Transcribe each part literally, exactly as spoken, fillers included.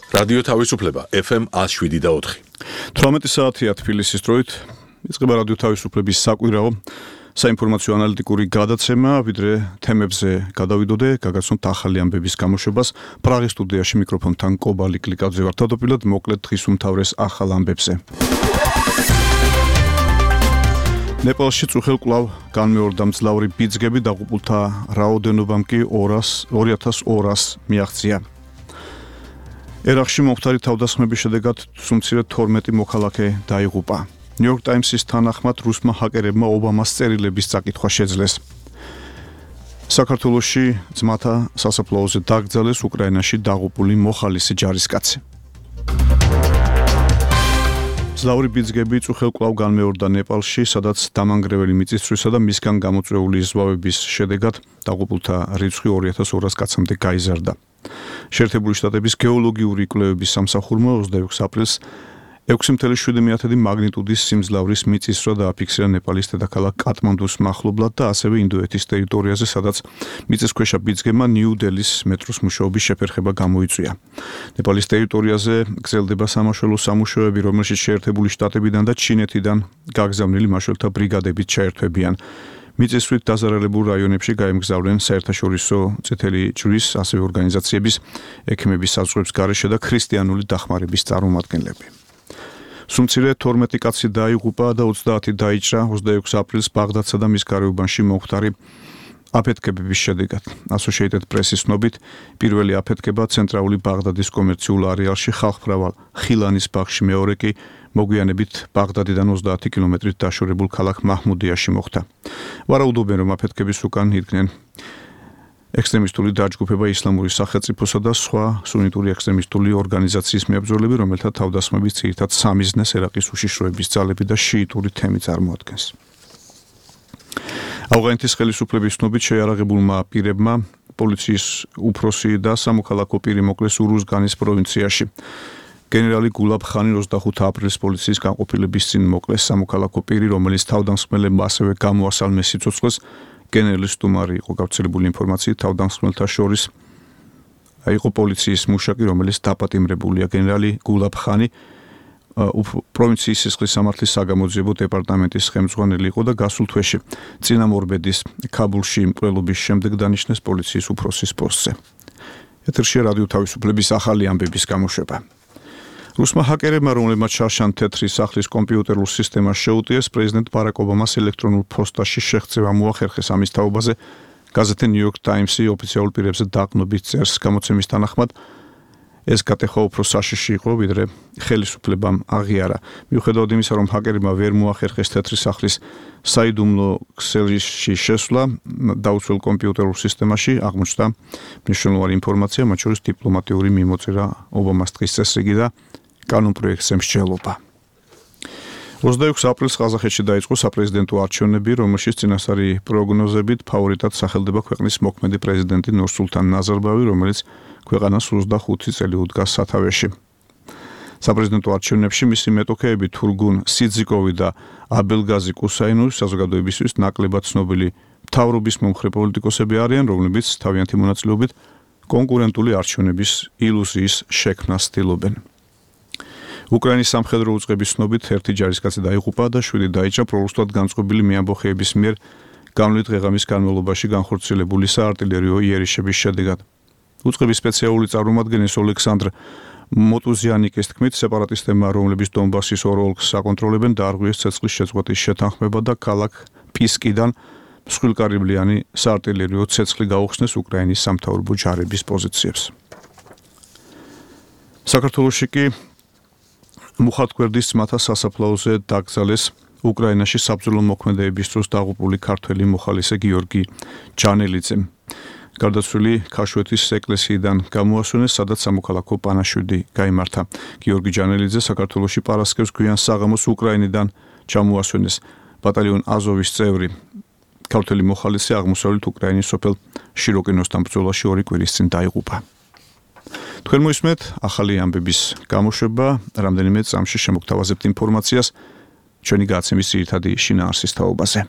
რადიო თავისუფლება ეფ ემ one oh seven და four. თვრამეტი საათია თბილისის დროით. იწყება რადიო თავისუფლების საკვირაო საინფორმაციო ანალიტიკური გადაცემა, ვიდრე თემებზე გადავიდოდე, გაგაცნობთ ახალი ამბების გამოშვებას. პრაღის სტუდიაში მიკროფონთან კობალი კლიკაძე ვარ. თავდაპირველად მოკლედ დღის უმთავრეს ახალ ამბებზე. ნეპალში წუხელ კვლავ განმეორდა მძლავრი ბიძგები, დაღუპულთა რაოდენობამ კი two thousand two hundred მიაღწია. ერაყში მომხდარი თავდასხმების შედეგად სუმცირე თორმეტი მოქალაქე დაიღუპა. New York Times-ის თანახმად რუსმა ჰაკერებმა ობამას წერილების წაკითხვა შეძლეს. საქართველოში ძმათა სასაფლაოზე დაკრძალეს უკრაინაში დაღუპული მოხალისე ჯარისკაცი. მძლავრი ბიძგები წუხელ კვლავ განმეორდა ნეპალში, სადაც დამანგრეველი მიწისძვრისა და მისგან გამოწვეული ზვავების შედეგად დაღუპულთა რიცხვი two thousand two hundred კაცამდე გაიზარდა. შეერთებული შტატების გეოლოგიური კვლევების სამსახურმა twenty-six აპრილს six point seven მაგნიტუდის სიმძლავრის მიწისძვრა დააფიქსირა ნეპალის დედაქალაქ კატმანდუს მახლობლად და ასევე ინდოეთის ტერიტორიაზე, სადაც მიწისქვეშა ბიძგებმა ნიუ-დელის მეტროს მუშაობის შეფერხება გამოიწვია. ნეპალის ტერიტორიაზე გრძელდება სამაშველო სამუშაოები, რომელშიც შეერთებული შტატებიდან და ჩინეთიდან გაგზავნილი მაშველთა ბრიგადებით ჩაერთვებიან. მიწისძვრით დაზარალებულ რაიონებში გაემგზავრნენ საერთაშორისო წითელი ჯვრის, ასევე ორგანიზაციების, ექიმების საზღვრების გარეშე და ქრისტიანული დახმარების წარმომადგენლები. სუმცირე თორმეტი კაცი დაიღუპა და twenty დაიჭრა twenty-six აპრილს ბაღდადსა და მის გარეუბანში მომხდარი აფეთქებების შედეგად. Associated Press-ის ცნობით, პირველი აფეთქება ცენტრალური ბაღდადის კომერციულ არეალში ხალხმრავალ ხილანის ბაღში, მეორე კი მოგვიანებით ბაღდადიდან twenty კილომეტრით დაშორებულ ქალაქ მაჰმუდიაში მოხდა. ვარაუდობენ, რომ აფეთქების უკან იდგნენ ექსტრემისტული დაჯგუფება ისლამური სახელმწიფოსა და სხვა სუნიტური ექსტრემისტული ორგანიზაციის მებრძოლები, რომელთა თავდასხმების ძირითად სამიზნეს ერაყის უშიშროების ძალები და შიიტური თემი წარმოადგენს. ავღანეთის ხელისუფლების ცნობით შეიარაღებულმა პირებმა პოლიციის უფროსი და სამოქალაქო პირი მოკლეს ურუზგანის პროვინციაში. გენერალი გულაბ ხანი twenty-five აპრილს პოლიციის განყოფილების წინ მოკლეს სამოქალაქო პირი, რომელიც თავდამსხმელებმა ასევე გამოასალმეს სიცოცხლეს. გენერლის სტუმარი იყო, გავრცელებული ინფორმაციით, თავდამსხმელთა შორის იყო პოლიციის მუშაკი, რომელიც დაპატიმრებულია. გენერალი გულაბ ხანი პროვინციის სისხლის სამართლის საგამოძიებო დეპარტამენტის ხელმძღვანელი იყო და გასულ თვეში წინამორბედის ქაბულში მკვლელობის შემდეგ დანიშნეს პოლიციის უფროსის პოსტზე. ეთერშია რადიო თავისუფლების ახალი ამბების გამოშვება. რუსმა ჰაკერებმა, რომლებმაც შარშან თეთრი სახლის კომპიუტერულ სისტემას შეუტიეს, პრეზიდენტ ბარაკ ობამას ელექტრონულ ფოსტაში შეღწევა მოახერხეს. ამის თაობაზე გაზეთი New York Times-ი ოფიციალურ პირებზე დაყნობის წერს. გამოცემის თანახმად ეს გატეხვა უფრო საშიში იყო, ვიდრე ხელისუფლებამ აღიარა. მიუხედავად იმისა, რომ ჰაკერებმა ვერ მოახერხეს თეთრი სახლის საიდუმლო ქსელში შესვლა დაუცველ კომპიუტერულ სისტემაში, აღმოჩნდა მნიშვნელოვანი ინფორმაცია, მათ შორის დიპლომატიური მიმოწერა ობამას დღის წესრიგი და კანონპროექტზე მსჯელობა. twenty-six აპრილს ყაზახეთში დაიწყო საპრეზიდენტო არჩევნები, რომელშიც წინასწარი პროგნოზებით ფავორიტად სახელდება ქვეყნის მოქმედი პრეზიდენტი ნურსულთან ნაზარბაევი, რომელიც ქვეყანას twenty-five წელი უდგას სათავეში. საპრეზიდენტო არჩევნებში მისი მეტოქეები თურგუნ სიძიკოვი და აბელგაზი კუსაინოვი საზოგადოებისთვის ნაკლებად ცნობილი მთავრობის მომხრე პოლიტიკოსები არიან, რომლებიც თავიანთი მონაწილეობით კონკურენტული არჩევნების ილუზიის შექმნას ცდილობენ. უკრაინის სამხედრო უწყების ცნობით ერთი ჯარისკაცი დაიღუპა და seven დაიჭრა პრორუსულად განწყობილი მეამბოხეების მიერ განვლით ღეღამის განმავლობაში განხორციელებული საარტილერიო იერიშების შედეგად. უწყების სპეციალური წარმომადგენლის ოლექსანდრ მოტუზიანიკის თქმით, სეპარატისტებმა, რომლებიც დონბასის ორ ოლქს აკონტროლებენ, დაარღვიეს ცეცხლის შეწყვეტის შეთანხმება და ქალაქ პისკიდან მსხვილკარიბლიანი საარტილერიო ცეცხლი გაუხსნეს უკრაინის სამთავრობო ჯარების პოზიციებს. საქართველოში კი მუხათგვერდის ძმათა სასაფლაოზე დაკრძალეს უკრაინაში საბრძოლო მოქმედებების დროს დაღუპული ქართველი მოხალისე გიორგი ჯანელიძე. გარდაცვლილი ქაშვეთის ეკლესიიდან გამოასვენეს, სადაც სამოქალაქო პანაშვიდი გაიმართა. გიორგი ჯანელიძე საქართველოში პარასკევს გვიან საღამოს უკრაინიდან ჩამოასვენეს. ბატალიონ აზოვის წევრი ქართველი მოხალისე აღმოსავლეთ უკრაინის სოფელ შიროკინოსთან ბრძოლაში ორი კვირის წინ დაიღუპა. თქვენ მოისმენთ ახალი ამბების გამოშვება, რამდენიმე წამში შემოგთავაზებთ ინფორმაციას ჩვენი გაცემის ძირითადი შინაარსის თაობაზე.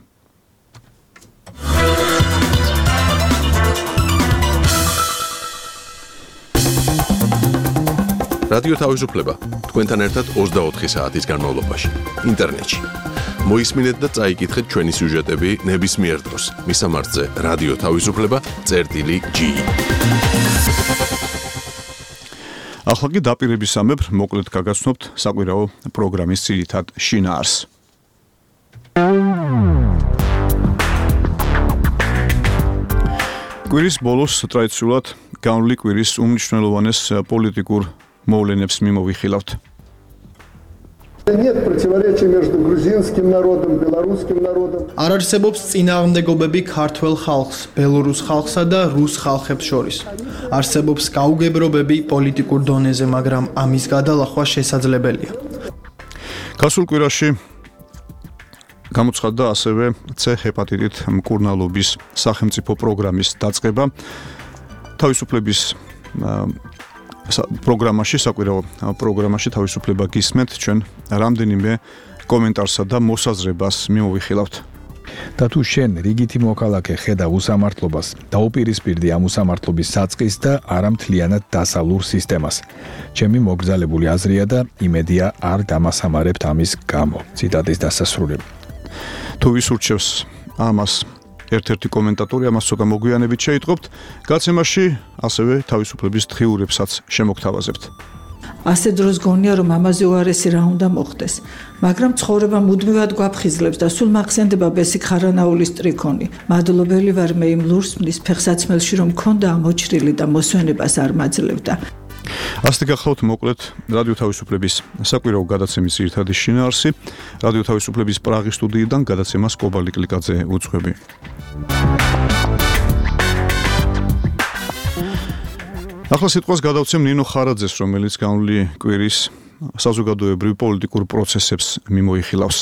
რადიო თავისუფლება თქვენთან ერთად ოცდაოთხი საათის განმავლობაში ინტერნეტში. მოისმინეთ და წაიკითხეთ ჩვენი სიუჟეტები ნებისმიერ დროს. მისამართზე რადიო თავისუფლება წერტილი ჯი. ახლა კი დაპირებისამებრ მოკლედ გაგაცნობთ საკვირაო პროგრამის ძირითად შინაარსს. კვირის ბოლოს ტრადიციულად განვლილი კვირის უმნიშვნელოვანეს პოლიტიკურ მოვლენებს მიმოვიხილავთ. Нет противоречия между грузинским народом, белорусским народом. არ არსებობს წინააღმდეგობები ქართველ ხალხს, ბელორუს ხალხსა და რუს ხალხებს შორის. არსებობს გაუგებრობები პოლიტიკურ დონეზე, მაგრამ ამის გადალახვა შესაძლებელია. გასულ კვირაში გამოცხადდა ასევე C ჰეპატიტით მკურნალობის სახელმწიფო პროგრამის დაწყება. თავისუფლების პროგრამაში, საკვირაო პროგრამაში თავისუფლება გისმენთ, ჩვენ რამდენიმე კომენტარსა და მოსაზრებას მიმოვიხილავთ. და თუ შენ რიგითი მოქალაქე ხედავ უსამართლობას, დაუპირისპირდი ამ უსამართლობის საწყის და არამთლიანად დასალურ სისტემას. ჩემი მოგზალებული აზრია და იმედია არ დამასამარებთ ამის გამო. ციტატის დასასრულები. თუ ვის ურჩევს ამას ერთ-ერთი კომენტატორი ამას ცოტა მოგვიანებით შეიტყობთ, გაცემაში ასევე თავისუფლების დღიურებსაც შემოგთავაზებთ. ასე დროს გონია რომ ამაზე უარესი რა უნდა მოხდეს, მაგრამ ცხოვრება მუდმივად გვაფხიზლებს და სულ მახსენდება ბესიკ ხარანაულის ტრიქონი. მადლობელი ვარ მე იმ ლურსმნის ფეხსაცმელში რომ მქონდა ამოჭრილი და მოსვენებას არ მაძლევდა. ასეთი გახლავთ მოკლედ რადიო თავისუფლების საკვირაო გადაცემის ძირითადი შინაარსი. რადიო თავისუფლების პრაღის სტუდიიდან გადაცემას კობალი კლიკაძე უძღვები. ახლა სიტყვას გადავცემ ნინო ხარაძეს, რომელიც განვლილი კვირის საზოგადოებრივ პოლიტიკურ პროცესებს მიმოიხილავს.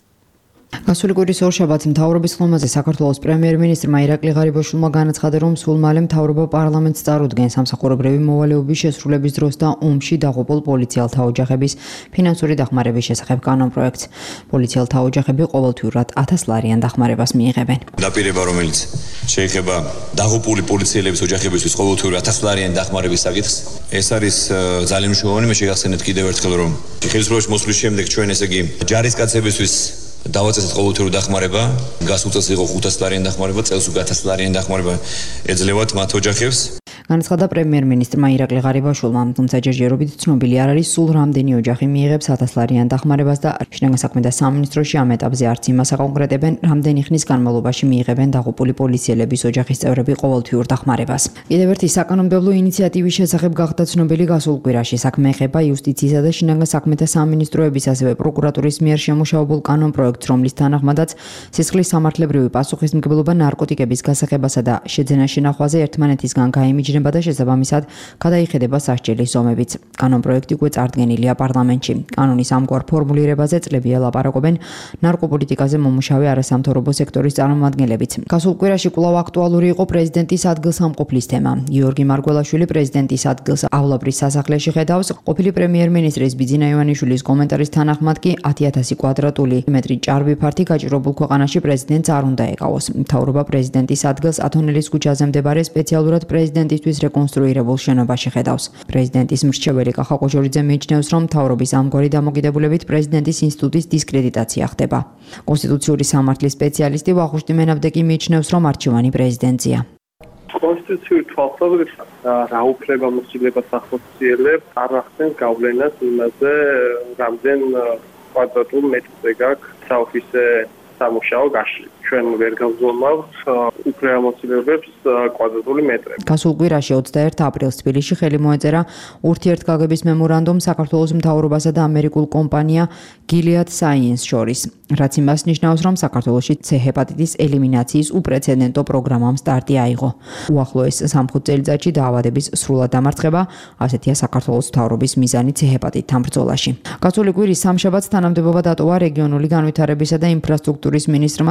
გასული კვირის ორშაბათს მთავრობის ხომაზე საქართველოს პრემიერ-მინისტრმა ირაკლი ღარიბაშვილმა განაცხადა, რომ სულ მალე მთავრობა პარლამენტს წარუდგენს სამსახურებრივი მოვალეობის შესრულების დროს და ომში დაღუპულ პოლიციელთა ოჯახების ფინანსური დახმარების შესახებ კანონპროექტს. პოლიციელთა ოჯახები ყოველთვიურად ათას ლარიან დახმარებას მიიღებენ. დაპირება, რომელიც შეეხება დაღუპული პოლიციელების ოჯახებისთვის ყოველთვიურად ათას ლარიან დახმარების საკითხს, ეს არის ძალიან მნიშვნელოვანი. მე შეგახსენებთ კიდევ ერთხელ, რომ ხელისუფლებაში მოსვლის შემდეგ ჩვენ ესე იგი ჯარისკაცებისთვის დავაწესეთ ყოველთვიური დახმარება, გასულ წელს იყო ხუთას ლარიან დახმარება, წელს უკვე ათას ლარიან დახმარება ეძლევათ მათ ოჯახებს. განაცხადა პრემიერ-მინისტრმა ირაკლი ღარიბაშვილმა, თუმცა ჯერჯერობით ცნობილი არ არის, სულ რამდენი ოჯახი მიიღებს ათას ლარიან დახმარებას და შინაგან საქმეთა სამინისტროში ამ ეტაპზე არც იმას აკონკრეტებენ, რამდენი ხნის განმავლობაში მიიღებენ დაღუპული პოლიციელების ოჯახის წევრები ყოველთვიურ დახმარებას. კიდევ ერთი საკანონმდებლო ინიციატივის შესახებ გახდა ცნობილი გასულ კვირაში. საქმე ეხება იუსტიციისა და შინაგან საქმეთა სამინისტროების, ასევე პროკურატურის მიერ შემუშავებულ კანონპროექტს, რომლის თანახმადაც სისხლის სამართლებრივი პასუხისმგებლობა ნარკოტიკების გასაღებასა და შეძენა-შენახვაზე ერთმანეთისგან გაიმიჯნება და შესაბამისად გადაიხედება სასჯელის ზომებიც. კანონპროექტი უკვე წარდგენილია პარლამენტში. კანონის ამგვარ ფორმულირებაზე წლები ელაპარაკობენ ნარკოპოლიტიკაზე მომუშავე არასამთავრობო სექტორის წარმომადგენლებიც. გასულ კვირაში კვლავ აქტუალური იყო პრეზიდენტის ადგილსამყოფლის თემა. გიორგი მარგველაშვილი პრეზიდენტის ადგილს ავლაბრის სასახლეში ხედავს. ყოფილი პრემიერ-მინისტრის ბიძინა ივანიშვილის კომენტარის თანახმად კი ათი ათასი კვადრატული მეტრი ჭარბი ფართი გაჭირებულ ქვეყანაში პრეზიდენტს არ უნდა ეკავოს. მთავრობა პრეზიდენტის ადგილს ათონელის ქუჩაზე მდებარე სპეციალურად პრეზიდენტისთვის რეკონსტრუირებულ შენობაში ხედავს. პრეზიდენტის მრჩეველი კახა ყოჟორიძე მიიჩნევს, რომ მთავრობის ამგვარი დამოკიდებულებით პრეზიდენტის ინსტიტუტის დისკრედიტაცია ხდება. კონსტიტუციური სამართლის სპეციალისტი ვახუშტი მენაბდეკი მიიჩნევს, რომ არჩევანი პრეზიდენტია. კონსტიტუციური თვალსაზრისით რა უფლება მოსილებას ახორციელებთ, არ ახდენს გავლენას იმაზე, რამდენ კვადრატულ მეტრზე გაქვს საოფისე სამუშაო გაშლილი. ჩვენ ვერ გავზომავთ უფლებამოსილებებს კვადრატული მეტრები. გასულ კვირაში ოცდაერთი აპრილს თბილისში ხელი მოეწერა ურთიერთგაგების მემორანდუმ საქართველოს მთავრობასა და ამერიკულ კომპანია Gilead Sciences შორის, რაც იმას ნიშნავს, რომ საქართველოში C ჰეპატიტის ელიმინაციის უპრეცედენტო პროგრამამ სტარტი აიღო. უახლოეს სამხუთ წელიწადში დაავადების სრულად დამარცხება, ასეთია საქართველოს მთავრობის მიზანი C ჰეპატიტთან ბრძოლაში. გასული კვირის სამშაბათს თანამდებობა დატოვა რეგიონული განვითარებისა და ინფრასტრუქტურის მინისტრმა დავით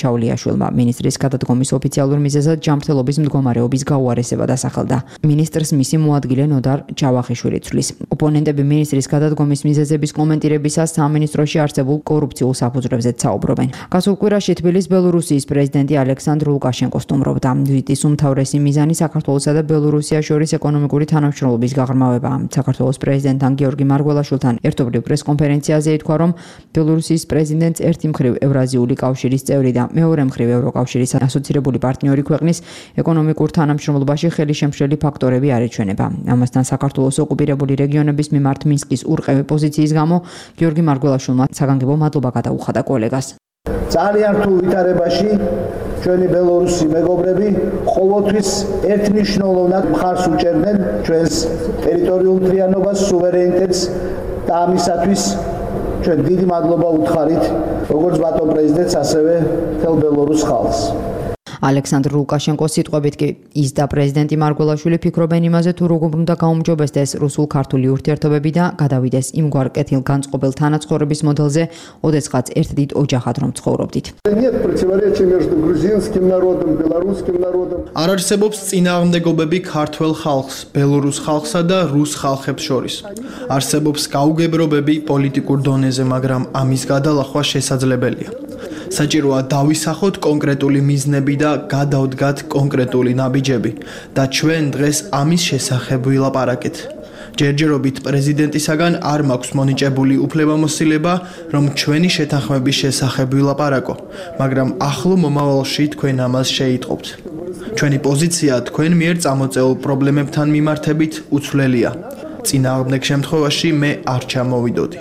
ჩაულიაშვილმა. მინისტრის გადადგომის ოფიციალურ მიზეზად ჯანმრთელობის მდგომარეობის გაუარესება დასახელდა. მინისტრს მისი მოადგილე ნოდარ ჯავახიშვილი ცვლის. ოპონენტები მინისტრის გადადგომის მიზეზების კომენტირებისას სამინისტროში არსებულ კორუფციულ საფუძვლებზეც საუბრობენ. გასულ კვირაში თბილისის ბელორუსიის პრეზიდენტი ალექსანდრ ლუკაშენკო სტუმრობდა. ვიზიტის უმთავრესი მიზანი საქართველოსა და ბელორუსიას შორის ეკონომიკური თანამშრომლობის გაღრმავებაა. საქართველოს პრეზიდენტთან გიორგი მარგველაშვილთან ერთობლივ პრესკონფერენციაზე ითქვა, რომ ბელორუსიის პრეზიდენტს ერთი მხრივ ევრაზიული კავშირის წევრი და მეორე მხრივ ევროკავშირის ასოცირებული პარტნიორი ქვეყნის ეკონომიკურ თანამშრომლობაში ხელისშემშლელი ფაქტორები არ ეჩვენება. ამასთან საქართველოს ოკუპირებული რეგიონების მიმართ მინსკის ურყევი პოზიციის გამო გიორგი მარგველაშვილმა საგანგებო მადლობა გადაუხადა კოლეგას. ძალიან რთულ ვითარებაში ჩვენი ბელორუსი მეგობრები ყოველთვის ერთმნიშვნელოვნად მხარს უჭერდნენ ჩვენს ტერიტორიულ მთლიანობას, სუვერენიტეტს და ამისათვის ჩვენ დიდი მადლობა უთხარით როგორც ბატონ პრეზიდენტს, ასევე მთელ ბელორუს ხალხს. ალექსანდრ ლუკაშენკოს სიტყვებით კი ის და პრეზიდენტი მარგველაშვილი ფიქრობენ იმაზე, თუ როგორ უნდა გაუმჯობესდეს რუსულ-ქართული ურთიერთობები და გადავიდეს იმგვარ კეთილგანწყობილ თანაცხოვრების მოდელზე, ოდესღაც ერთ დიდ ოჯახად რომ ცხოვრობდით. არ არსებობს წინააღმდეგობები ქართველ ხალხს, ბელორუს ხალხსა და რუს ხალხებს შორის. არსებობს გაუგებრობები პოლიტიკურ დონეზე, მაგრამ ამის გადალახვა შესაძლებელია. საჭიროა დავისახოთ კონკრეტული მიზნები და გადავდგათ კონკრეტული ნაბიჯები და ჩვენ დღეს ამის შესახებ ვილაპარაკეთ. ჯერჯერობით პრეზიდენტისაგან არ მაქვს მონიჭებული უფლებამოსილება, რომ ჩვენი შეთანხმების შესახებ ვილაპარაკო, მაგრამ ახლო მომავალში თქვენ ამას შეიტყობთ. ჩვენი პოზიცია თქვენ მიერ წამოწეულ პრობლემებთან მიმართებით უცვლელია. წინააღმდეგ შემთხვევაში მე არ ჩამოვიდოდი.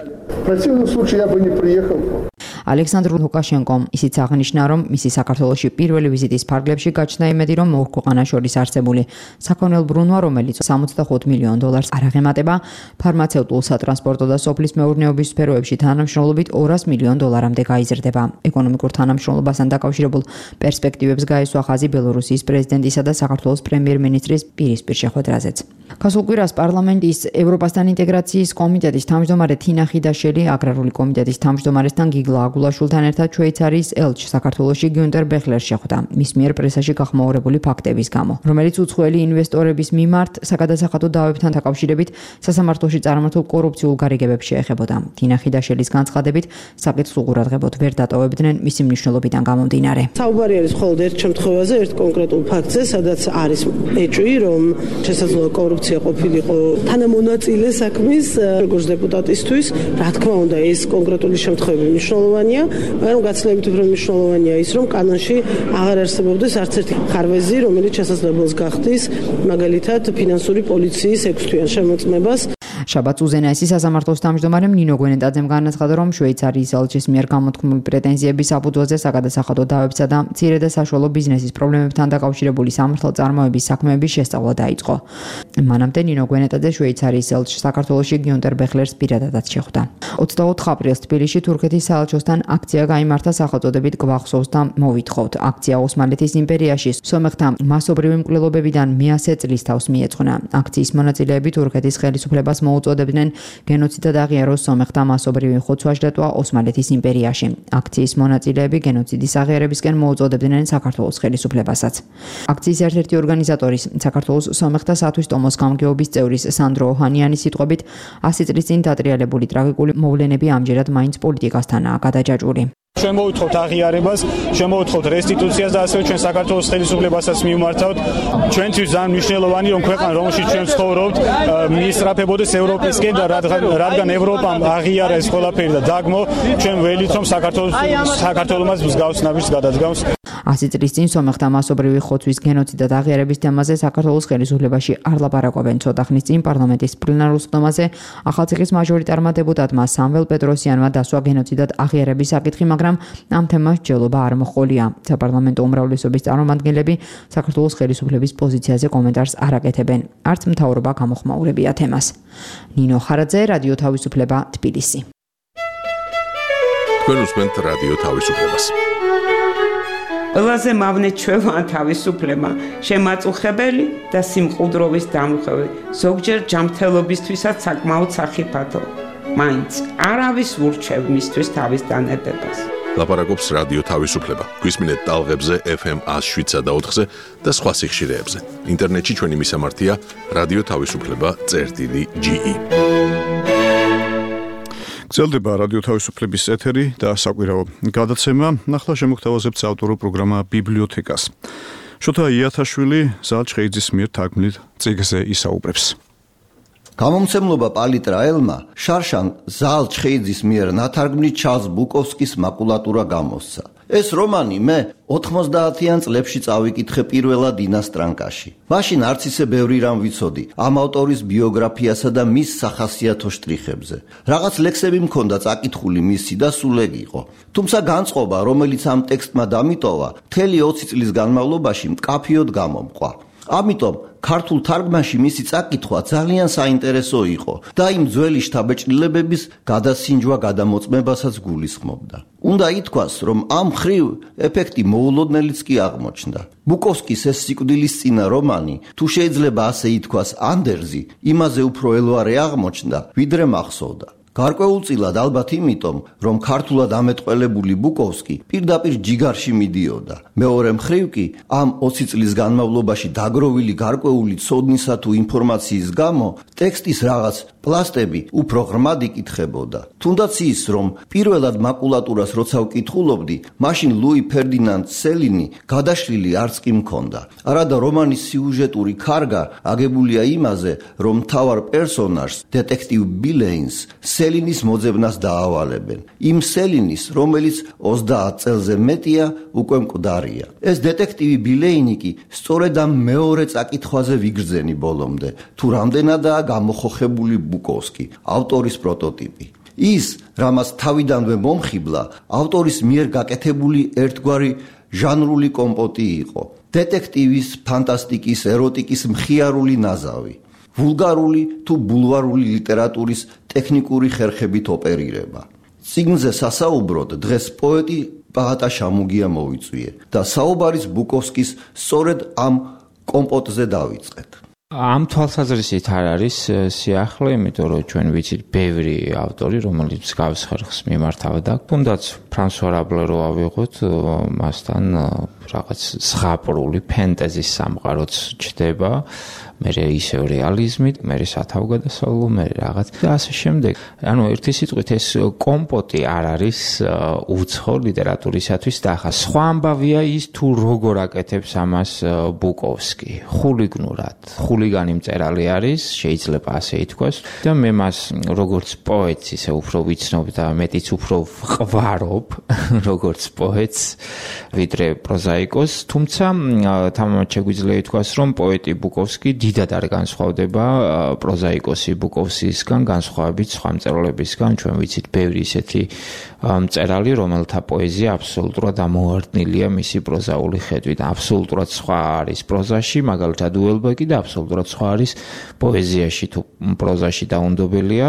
ალექსანდრ ლუკაშენკომ ისიც აღნიშნა, რომ მისი საქართველოში პირველი ვიზიტის ფარგლებში გაჩნდა იმედი, რომ ორ ქვეყანას შორის არსებული საქონელ ბრუნვა, რომელიც სამოცდახუთ მილიონ დოლარს არ აღემატება, ფარმაცევტულ, სატრანსპორტო და სოფლის მეურნეობის სფეროებში თანამშრომლობით ორასი მილიონ დოლარამდე გაიზრდება. ეკონომიკურ თანამშრომლობასთან დაკავშირებულ პერსპექტივებს გაესვა ხაზი ბელორუსიის პრეზიდენტისა და საქართველოს პრემიერ-მინისტრის პირისპირ შეხვედრაზეც. გასულ კვირას პარლამენტის ევროპასთან ინტეგრაციის კომიტეტის თავმჯდომარე თინა ხიდაშელი, აგრარული კომიტეტის თავმჯდომარესთან გიგლა აგულაშვილთან ერთად შვეიცარიის ელჩ საქართველოში გიუნტერ ბეხლერს შეხვდა მის მიერ პრესაში გახმაურებული ფაქტების გამო, რომელიც უცხოელი ინვესტორების მიმართ საგადასახადო დავებთან დაკავშირებით სასამართლოში წარმართულ კორუფციულ გარიგებებს შეეხებოდა. თინა ხიდაშელის განცხადებით, საკითხს უყურადღებოდ ვერ დატოვებდნენ მისი მნიშვნელობიდან გამომდინარე. საუბარი არის მხოლოდ ერთ შემთხვევაზე, ერთ კონკრეტულ ფაქტზე, სადაც არის ეჭვი, რომ შესაძლოა კორუფცია ყოფილიყო თანამონაწილე საქმის როგორც დეპუტატისთვის. რა თქმა უნდა, ეს კონკრეტული შემთხვევები მნიშვნელოვანია, მაგრამ გაცილებით უფრო მნიშვნელოვანია ის, რომ კანონში აღარ არსებობდეს არც ერთი ხარვეზი, რომელიც შესაძლებელს გახდის მაგალითად ფინანსური პოლიციის ექვსთვიან შემოწმებას. შაბათს უზენაესი სასამართლოს თავმჯდომარემ ნინო გვენეტაძემ განაცხადა, რომ შვეიცარიის ელჩის მიერ გამოთქმული პრეტენზიების საფუძველზე საგადასახადო დავებსა და მცირე და საშუალო ბიზნესის პრობლემებთან დაკავშირებული სამართალწარმოების საქმეების შესწავლა დაიწყო. მანამდე ნინო გვენეტაძე შვეიცარიის ელჩს საქართველოში გიუნტერ ბეხლერს პირადადაც შეხვდა. ოცდაოთხ აპრილს თბილისში თურქეთის საელჩოსთან აქცია გაიმართა სახელწოდებით გვახსოვს და მოვითხოვთ. აქცია ოსმალეთის იმპერიაში სომეხთა მასობრივი მკვლელობებიდან მეასე წლის თავს მიეძღვნა. აქციის მონაწილეები თურქეთის ხელისუფლებას მოუწოდებდნენ გენოციდად აღიაროს სომეხთა მასობრივი ხოცვა-ჟლეტვა ოსმალეთის იმპერიაში. აქციის მონაწილეები გენოციდის აღიარებისკენ მოუწოდებდნენ საქართველოს ხელისუფლებასაც. აქციის ერთ-ერთი ორგანიზატორის, საქართველოს სომეხთა სათვისტომოს გამგეობის წევრის სანდრო ოჰანიანის სიტყვებით, ასი წლის წინ დატრიალებული ტრაგიკული მოვლენები ამჯერად მაინც პოლიტიკასთანაა გადაჯაჭვული. ჩვენ მოვითხოვთ აღიარებას, ჩვენ მოვითხოვთ რესტიტუციას და ასევე ჩვენ საქართველოს ხელისუფლებასაც მივმართავთ. ჩვენთვის ძალიან მნიშვნელოვანი რომ ქვეყანა რომელშიც ჩვენ ცხოვრობთ, მიისწრაფებოდეს ევროპისკენ და რადგან ევროპამ აღიარა ეს ყველაფერი და დაგმო, ჩვენ ველით რომ საქართველოს საქართველოს მსგავს ნაბიჯს გადადგამს. ასი წლის წინ სომეხთა მასობრივი ხოცვის გენოციდად აღიარების თემაზე საქართველოს ხელისუფლებაში არ ლაპარაკობენ. ცოტა ხნის წინ პარლამენტის პლენარულ სხდომაზე ახალციხის მაჟორიტარმა დეპუტატმა სამվել პეტროსიანმა დასვა გენოციდად აღიარების საკითხი, მაგრამ ამ თემას ჯელობა არ მოჰყოლია. საპარლამენტო უმრავლესობის წარმომადგენლები საქართველოს ხელისუფლების პოზიციაზე კომენტარს არ აკეთებენ. არც მთავრობა გამოხმაურებია თემას. ნინო ხარაძე, რადიო თავისუფლება, თბილისი. თქვენ უსმენთ რადიო თავისუფლებას. ყველაზე მავნე ჩვევა თავისუფლება, შემაწუხებელი და სიმყუდროვის დამხევი, ზოგჯერ ჯანმრთელობისთვისაც საკმაოდ სახიფათო. მაინც არავის ურჩევ მისთვის თავის დანებებას. ლაპარაკობს რადიო თავისუფლება. გვისმინეთ ტალღებზე ეფ ემ one oh seven და ოთხზე და სხვა სიხშირეებზე. ინტერნეტში ჩვენი მისამართია რადიო თავისუფლება წერტილი ჯი ი. გრძელდება რადიო თავისუფლების ეთერი და საკვირაო გადაცემა. ნახლა შემოგთავაზებთ საავტორო პროგრამა ბიბლიოთეკას. შოთა იათაშვილი ზალ ჩხეიძის მიერ თარგმნილ წიგნზე ისაუბრებს. გამომცემლობა პალიტრაელმა შარშან ზალ ჩხეიძის მიერ ნათარგმნით ჩარლზ ბუკოვსკის მაკულატურა გამოსცა. ეს რომანი მე ოთხმოცდაათიან წლებში წავიკითხე პირველად ინასტრანკაში. მაშინ არც ისე ბევრი რამ ვიცოდი ამ ავტორის ბიოგრაფიასა და მის სახასიათო შტრიხებზე. რაღაც ლექსები მქონდა წაკითხული მისი და სულ ეგ იყო. თუმცა განწყობა, რომელიც ამ ტექსტმა დამიტოვა, მთელი ოცი წლის განმავლობაში მკაფიოდ გამომყვა. ამიტომ ქართულ თარგმანში მისი წაკითხვა ძალიან საინტერესო იყო და იმ ძველი შთაბეჭდილებების გადასინჯვა გადამოწმებასაც გულისხმობდა. უნდა ითქვას, რომ ამ მხრივ ეფექტი მოულოდნელიც კი აღმოჩნდა. ბუკოვსკის ეს სიკვდილისწინა რომანი, თუ შეიძლება ასე ითქვას, ანდერძი, იმაზე უფრო ელვარე აღმოჩნდა, ვიდრე მახსოვდა. გარკვეულწილად ალბათ იმიტომ, რომ ქართულად ამეტყველებული ბუკოვსკი პირდაპირ ჯიგარში მიდიოდა. მეორე მხრივ კი ამ ოცი წლის განმავლობაში დაგროვილი გარკვეული ცოდნისა თუ ინფორმაციის გამო ტექსტის რაღაც პლასტები უფრო ღრმად იკითხებოდა. თუნდაც ის, რომ პირველად მაკულატურას როცა ვკითხულობდი, მაშინ ლუი ფერდინანდ სელინი გადაშლილი არც კი მქონდა. არადა რომანის სიუჟეტური ქარგა აგებულია იმაზე, რომ მთავარ პერსონაჟს, დეტექტივ ბილეინს, სელინის მოძებნას დაავალებენ. იმ სელინის, რომელიც ოცდაათ წელზე მეტია, უკვე მკვდარია. ეს დეტექტივი ბილეინი კი სწორედ ამ მეორე წაკითხვაზე ვიგრძენი ბოლომდე, თუ რამდენადაა გამოხოხებული ბუკოვსკი, ავტორის პროტოტიპი. ის, რამაც თავიდანვე მომხიბლა, ავტორის მიერ გაკეთებული ერთგვარი ჟანრული კომპოტი იყო. დეტექტივის, ფანტასტიკის, ეროტიკის მხიარული ნაზავი. ვულგარული თუ ბულვარული ლიტერატურის ტექნიკური ხერხებით ოპერირება. წიგნზე სასაუბროდ დღეს პოეტი პაატა შამუგია მოვიწვიე და საუბარის ბუკოვსკის სწორედ ამ კომპოტზე დავიწყეთ. ამ თვალსაზრისით არ არის სიახლე, იმიტომ რომ ჩვენ ვიცით ბევრი ავტორი, რომელიც გავს ხერხს მიმართავდა. თუნდაც ფრანსუა რაბლე რო ავიღოთ, მასთან რაღაც ზღაპრული ფენტეზის სამყაროც ჩდება. მერე ისევ რეალიზმი, მერე სათავგადასავლო, მერე რაღაც და ასე შემდეგ. ანუ ერთი სიტყვით ეს კომპოტი არ არის უცხო ლიტერატურისათვის და ახლა სხვა ამბავია ის თუ როგორ აკეთებს ამას ბუკოვსკი. ხულიგნურად, ხულიგანი მწერალი არის, შეიძლება ასე ითქვას და მე მას როგორც პოეტს ისე უფრო ვიცნობ და მეტიც უფრო ვყვარობ, როგორც პოეტს, ვიდრე პროზაიკოს, თუმცა თამამად შეგვიძლია ითქვას, რომ პოეტი ბუკოვსკი დიდად არ განსხვავდება პროზაიკოსი ბუკოვსკისგან, განსხვავებით სხვა მწერლებისგან. ჩვენ ვიცით ბევრი ისეთი მწერალი, რომელთა პოეზია აბსოლუტურად ამოვარდნილია მისი პროზაული ხედვით. აბსოლუტურად სხვა არის პროზაში, მაგალითად უელბეკი და აბსოლუტურად სხვა არის პოეზიაში. თუ პროზაში დაუნდობელია,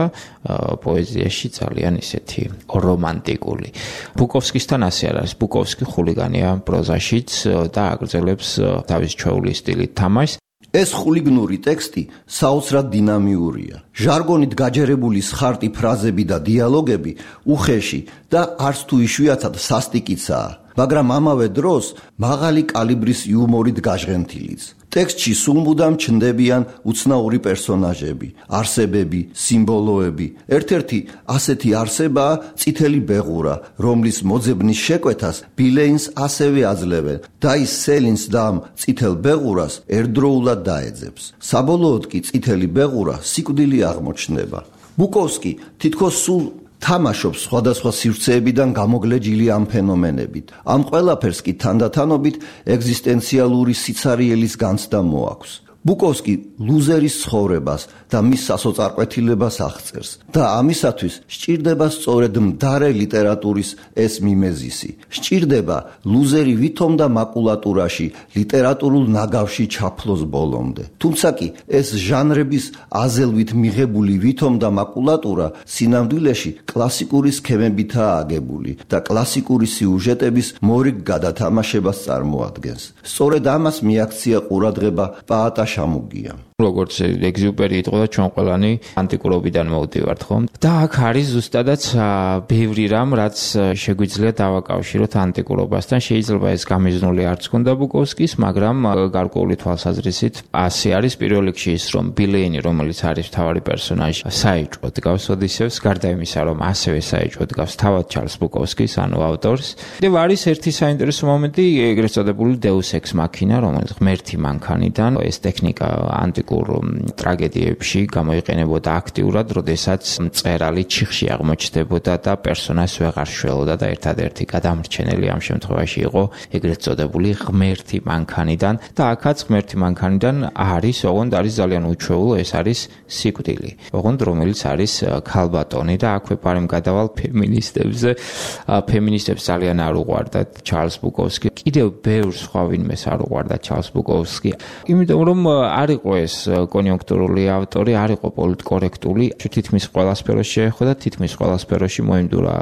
პოეზიაში ძალიან ისეთი რომანტიკული. ბუკოვსკისთან ასე არ არის. ბუკოვსკი ხულიგანია პროზაშიც და აგრძელებს თავის ჩვეული სტილით თამაშს. ეს ხულიგნური ტექსტი საოცრად დინამიურია. ჟარგონით გაჯერებული სხარტი ფრაზები და დიალოგები უხეში და არც თუ იშვიათად სასტიკიცაა, მაგრამ ამავე დროს მაღალი კალიბრის იუმორით გაჟღენთილიც. ტექსტში სულ მუდამ ჩნდებიან უცნაური პერსონაჟები, არსებები, სიმბოლოები. ერთ-ერთი ასეთი არსებაა წითელი ბეღურა, რომლის მოძებნის შეკვეთას ბილეინს ასევე აძლევენ და ის სელინს და ამ წითელ ბეღურას ერთდროულად დაეძებს. საბოლოოდ კი წითელი ბეღურა სიკვდილი აღმოჩნდება. ბუკოვსკი თითქოს სულ თამაშობს სხვადასხვა სივრცეებიდან გამოგლეჯილი ამ ფენომენებით. ამ ყველაფერს კი თანდათანობით ეგზისტენციალური სიცარიელის განცდა მოაქვს. ბუკოვსკი ლუზერის ცხოვრებას და მის სასოწარკვეთილებას აღწერს და ამისათვის სჭირდება სწორედ მდარე ლიტერატურის ეს მიმეზისი. სჭირდება ლუზერი ვითომ და მაკულატურაში ლიტერატურულ ნაგავში ჩაფლოს ბოლომდე. თუმცა კი ეს ჟანრების აზელვით მიღებული ვითომ და მაკულატურა სინამდვილეში კლასიკური სქემებითაა აგებული და კლასიკური სიუჟეტების მორიგ გადათამაშებას წარმოადგენს. სწორედ ამას მიაქცია ყურადღება პაატა შამუგიამ. როგორც ეგზიუპერი იტყოდა, ჩვენ ყველანი ანტიკურობიდან მოვდივართ, ხო? და აქ არის ზუსტადაც ბევრი რამ, რაც შეგვიძლია დავაკავშიროთ ანტიკურობასთან. შეიძლება ეს გამიზნული არც ქონდა ბუკოვსკის, მაგრამ გარკვეული თვალსაზრისით ასე არის. პირველ რიგში ის, რომ ბილეინი, რომელიც არის მთავარი პერსონაჟი, საეჭვოდ გავს ოდისევს, გარდა იმისა, რომ ასევე საეჭვოდ გავს თავად ჩარლს ბუკოვსკის, ანუ ავტორს. კიდევ არის ერთი საინტერესო მომენტი, ეგრეთ წოდებული Deus Ex Machina, რომელიც ღმერთი მანქანიდან ეს ტექნიკა ანტიკურ ტრაგედიებში გამოიყენებოდა აქტიურად, როდესაც მწერალი ჩიხში აღმოჩნდებოდა და პერსონაჟს ვეღარ შველოდა და ერთადერთი გადამრჩენელი ამ შემთხვევაში იყო ეგრეთ წოდებული ღმერთი მანქანიდან და აქაც ღმერთი მანქანიდან არის, ოღონდ არის ძალიან უჩვეულო, ეს არის სიკვდილი. ოღონდ რომელიც არის ქალბატონი და აქვე პარემ გადავალ ფემინისტებზე. ფემინისტებს ძალიან არ უყვარდათ ჩარლს ბუკოვსკი. კიდევ ბევრ სხვა ვინმეს არ უყვარდათ ჩარლს ბუკოვსკი. იმიტომ რომ არ იყო ეს კონიუნქტურული ავტორი, არ იყო პოლიტკორექტული, თითქმის ყველა სფეროში შეეხო და თითქმის ყველა სფეროში მოიმდურა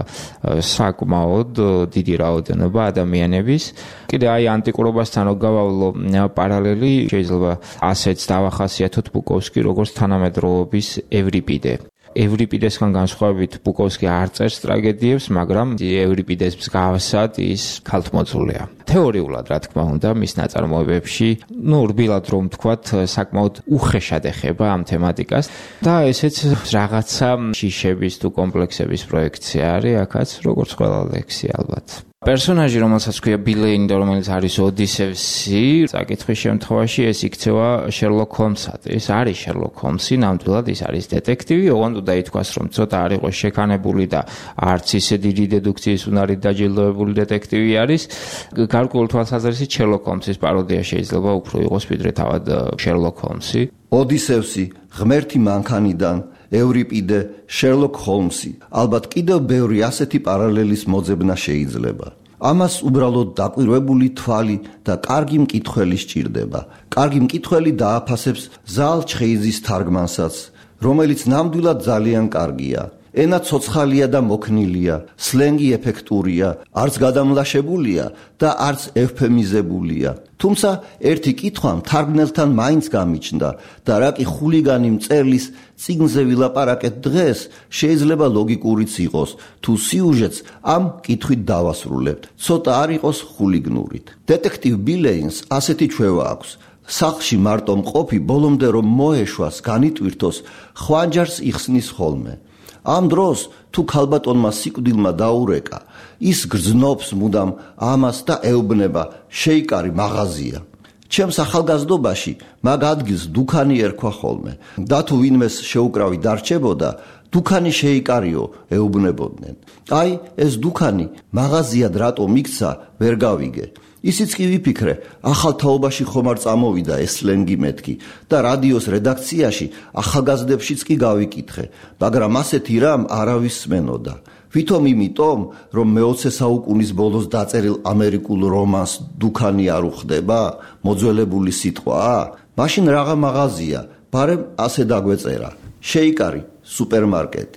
საკმაოდ დიდი რაოდენობა ადამიანების. კიდე აი ანტიკურობასთან რო გავავლო პარალელი, შეიძლება ასეც დავახასიათოთ ბუკოვსკი როგორც თანამედროვეობის ევრიპიდე. ევრიპიდესგან განსხვავებით ბუკოვსკი არ წერს ტრაგედიებს, მაგრამ ევრიპიდეს მსგავსად ის ქალთმოძულია. თეორიულად, რა თქმა უნდა, მის ნაწარმოებებში, ну, რბილად რომ ვთქვათ, საკმაოდ უხეშად ეხება ამ თემატიკას და ესეც რაღაცა შიშების თუ კომპლექსების პროექცია არის, აქაც როგორც ყველა ლექსი ალბათ. პერსონაჟი, რომელსაც ქვია ბილეინი და რომელიც არის ოდისევსი, საკითხის შემთხვევაში ეს იქცევა შერლოკ ჰოლმსად. ეს არის შერლოკ ჰოლმსი, ნამდვილად ის არის დეტექტივი, ოღონდ უნდა ითქვას, რომ ცოტა არ იყო შექანებული და არც ისე დიდი დედუქციის უნარით დაჯილდოებული დეტექტივი არის. გარკვეული თვალსაზრისით შერლოკ ჰოლმსის პაროდია შეიძლება უფრო იყოს, ვიდრე თავად შერლოკ ჰოლმსი. ოდისევსი, ღმერთი მანქანიდან, ევრიპიდე, შერლოკ ჰოლმსი. ალბათ კიდევ ბევრი ასეთი პარალელის მოძებნა შეიძლება. ამას უბრალოდ დაკვირვებული თვალი და კარგი მკითხველი სჭირდება. კარგი მკითხველი დააფასებს ზაალ ჩხეიძის თარგმანსაც, რომელიც ნამდვილად ძალიან კარგია. ენა ცოცხალია და მოქნილია, სლენგი ეფექტურია, არც გადამლაშებულია და არც ევფემიზებულია. თუმცა ერთი კითხვა მთარგმნელთან მაინც გამიჩნდა და რა კი ხულიგანი მწერლის წიგნზე ვილაპარაკეთ დღეს, შეიძლება ლოგიკურიც იყოს, თუ სიუჟეტს ამ კითხვით დავასრულებთ, ცოტა არ იყოს ხულიგნურით. დეტექტივ ბილეინს ასეთი ჩვევა აქვს. სახლში მარტო მყოფი ბოლომდე რომ მოეშვას, განიტვირთოს, ხვანჯარს იხსნის ხოლმე. ამ დროს თუ ქალბატონმა სიკვდილმა დაურეკა, ის გრძნობს მუდამ ამას და ეუბნება, შეიკარი მაღაზია. ჩემს ახალგაზრდობაში მაგ ადგილს დუქანი ერქვა ხოლმე და თუ ვინმეს შეუკრავი დარჩებოდა, დუქანი შეიკარიო, ეუბნებოდნენ. აი, ეს დუქანი მაღაზიად რატომ იქცა, ვერ გავიგე. ისიც კი ვიფიქრე, ახალ თაობაში ხომ არ წამოვიდა ეს სლენგი მეთქი და რადიოს რედაქციაში ახალგაზრდებშიც კი გავიკითხე, მაგრამ ასეთი რამ არავის სმენოდა. ვითომ იმიტომ, რომ მეოცე საუკუნის ბოლოს დაწერილ ამერიკულ რომანს დუქანი არ უხდება, მოძველებული სიტყვაა, მაშინ რაღა მაღაზია, ბარემ ასე დაგვეწერა. შეიკარი სუპერმარკეტი.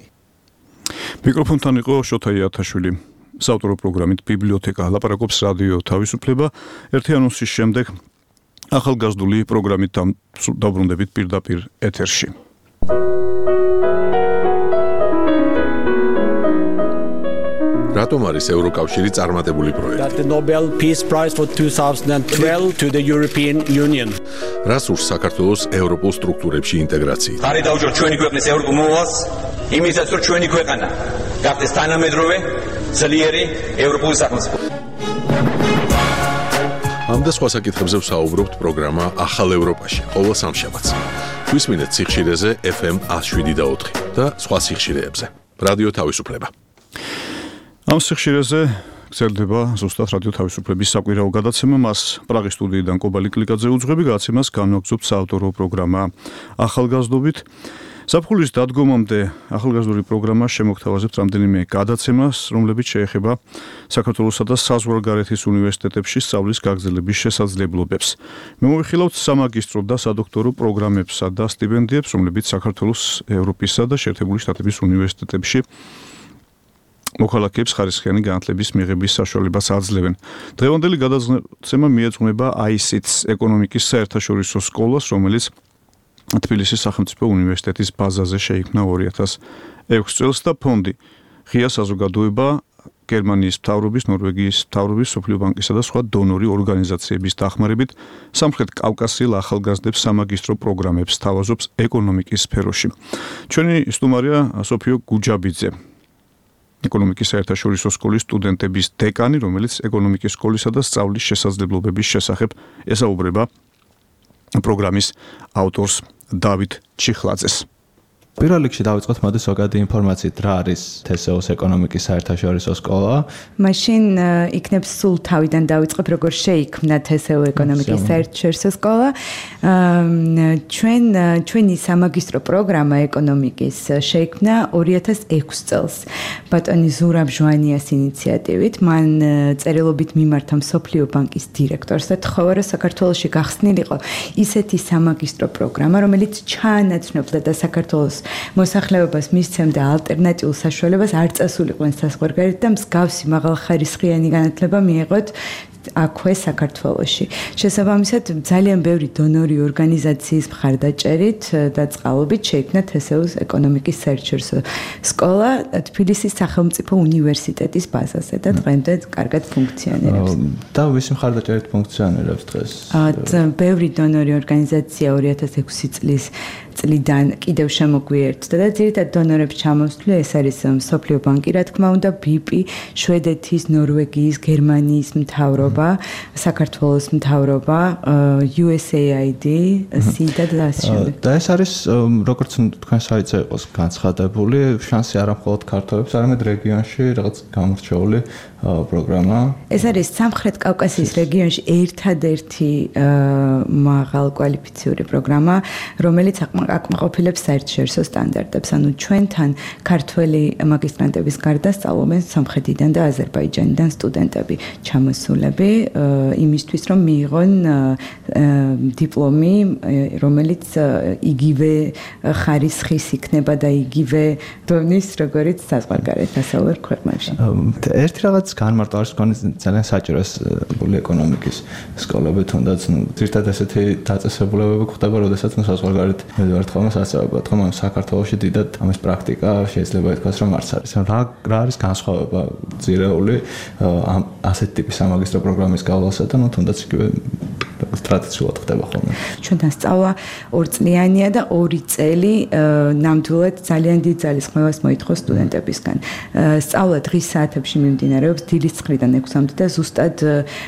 მიკროფონთან იყო შოთა იათაშვილი. საავტორო პროგრამით ბიბლიოთეკა ლაპარაკობს რადიო თავისუფლება. ერთი ანონსის შემდეგ ახალგაზრდული პროგრამით დავბრუნდებით პირდაპირ ეთერში. რატომ არის ევროკავშირი წარმატებული პროექტი? That the Nobel Peace Prize for twenty twelve to the European Union. რას ურს საქართველოს ევროპულ სტრუქტურებში ინტეგრაცია? ხარი დაუჯეროთ ჩვენი ქვეყნის ევროპულ მოვალს, იმისაც რომ ჩვენი ქვეყანა გახდეს თანამედროვე, ძლიერი ევროპული სახელმწიფო. ამ და სხვა საკითხებზე ვსაუბრობთ პროგრამა ახალ ევროპაში, ყოველ სამშაბათს. გვისმინეთ სიხშირეზე ეფ ემ one oh seven და ოთხი და სხვა სიხშირეებზე. რადიო თავისუფლება. ამ სიხშირეზე გრძელდება ზუსტად რადიო თავისუფლების საკვირაო გადაცემა. მას პრაღის სტუდიიდან კობალი კლიკაძე უძღვები, გადაცემას განვაგრძობთ საავტორო პროგრამა ახალგაზრდობით. საფხულის დადგომამდე ახალგაზრდული პროგრამა შემოგთავაზებთ რამდენიმე გადაცემას, რომლებიც შეეხება საქართველოსა და საზღვარგარეთის უნივერსიტეტებში სწავლის გაგრძელების შესაძლებლობებს. მე მოვიხილავთ სამაგისტრო და სადოქტორო პროგრამებსა და სტიპენდიებს, რომლებიც საქართველოს, ევროპისა და შეერთებული შტატების უნივერსიტეტებში მოქალაქეებს ხარისხიანი განათლების მიღების საშუალებას აძლევენ. დღევანდელი გადაცემა მიეძღვნება აი სი ი-ს ეკონომიკის საერთაშორისო სკოლას, რომელიც თბილისის სახელმწიფო უნივერსიტეტის ბაზაზე შეიქმნა ორი ათას ექვსი წელს და ფონდი ღია საზოგადოება გერმანიის მთავრობის, ნორვეგიის მთავრობის, სოფლიო ბანკისა და სხვა დონორი ორგანიზაციების დახმარებით სამხრეთ კავკასიელ ახალგაზრდებს სამაგისტრო პროგრამებს თავაზობს ეკონომიკის სფეროში. ჩვენი სტუმარია სოფიო გუჯაბიძე, ეკონომიკის საერთაშორისო სკოლის სტუდენტების დეკანი, რომელიც ეკონომიკის სკოლისა და სწავლის შესაძლებლობების შესახებ ესაუბრება პროგრამის ავტორს დავით ჩიხლაძეს. პირველ რიგში დავიწყოთ მოდი ზოგადი ინფორმაციით რა არის თე ეს ე-ის ეკონომიკის საერთაშორისო სკოლა. მაშინ იქნებ სულ თავიდან დავიწყებ როგორ შეიქმნა თე ეს ე-ის ეკონომიკის საერთაშორისო სკოლა. ჩვენ ჩვენი სამაგისტრო პროგრამა ეკონომიკის შეიქმნა ორი ათას ექვსი წელს ბატონი ზურაბ ჟვანიას ინიციატივით. მან წერილობით მიმართა მსოფლიო ბანკის დირექტორს და თხოვა რომ საქართველოში გახსნილიყო ისეთი სამაგისტრო პროგრამა რომელიც ჩაანაცვლებდა და საქართველოს მოსახლეობას მისცემდა ალტერნატიულ საშუალებას არ წასულიყვნენ საზღვარგარეთ და მსგავსი მაღალხარისხიანი განათლება მიეღოთ აქვე საქართველოში. შესაბამისად ძალიან ბევრი დონორი ორგანიზაციის მხარდაჭერით და წყალობით შეიქმნა თე ეს ე-ის ეკონომიკის საერთაშორისო სკოლა თბილისის სახელმწიფო უნივერსიტეტის ბაზაზე და დღემდე კარგად ფუნქციონირებს. და ვისი მხარდაჭერით ფუნქციონირებს დღეს? ბევრი დონორი ორგანიზაცია ორი ათას ექვსი წლის წლიდან კიდევ შემოგვიერთდა და ძირითადად დონორებს ჩამოსვლი ეს არის მსოფლიო ბანკი, რა თქმა უნდა, ბიპი, შვედეთის, ნორვეგიის, გერმანიის მთავრობა, საქართველოს მთავრობა, იუ ეს έი აი დი, სიდა და ასე შემდეგ. და ეს არის როგორც თქვენ საიტზე იყოს განცხადებული, შანსი არა მხოლოდ ქართველებს, არამედ რეგიონში რაღაც გამორჩეული პროგრამა. ეს არის სამხრეთ კავკასიის რეგიონში ერთადერთი მაღალკვალიფიციური პროგრამა, რომელიც აკმაყოფილებს საერთაშორისო სტანდარტებს. ანუ ჩვენთან ქართველი მაგისტრანტების გარდა სწავლობენ სომხეთიდან და აზერბაიჯანიდან სტუდენტები ჩამოსულები იმისთვის რომ მიიღონ დიპლომი, რომელიც იგივე ხარისხის იქნება და იგივე დონის, როგორც საზღვარგარეთ დასავლურ ქვეყნებში. ერთი რაღაც განმარტო არის მგონი ძალიან საჭიროს ეკონომიკის სკოლები, თუნდაც ძირითადად ესეთი დაწესებულებები ხდება, როდესაც საზღვარგარეთ ვარ თქმა სასწავლებლად, თქმა საქართველოში დიდად ამის პრაქტიკა შეიძლება ითქვას რომ არც არის. რა რა არის განსხვავება ძირეული ამ ასეთ ტიპის სამაგისტრო პროგრამის გავლასა და ნუ თუნდაც იგივე ტრადიციულად ხდება ხოლმე. ჩვენთან სწავლა ორწლიანია და ორი წელი ნამდვილად ძალიან დიდ ძალისხმევას მოითხოვს სტუდენტებისგან. სწავლა დღის საათებში მიმდინარეობს დილის ცხრიდან ექვსამდე და ზუსტად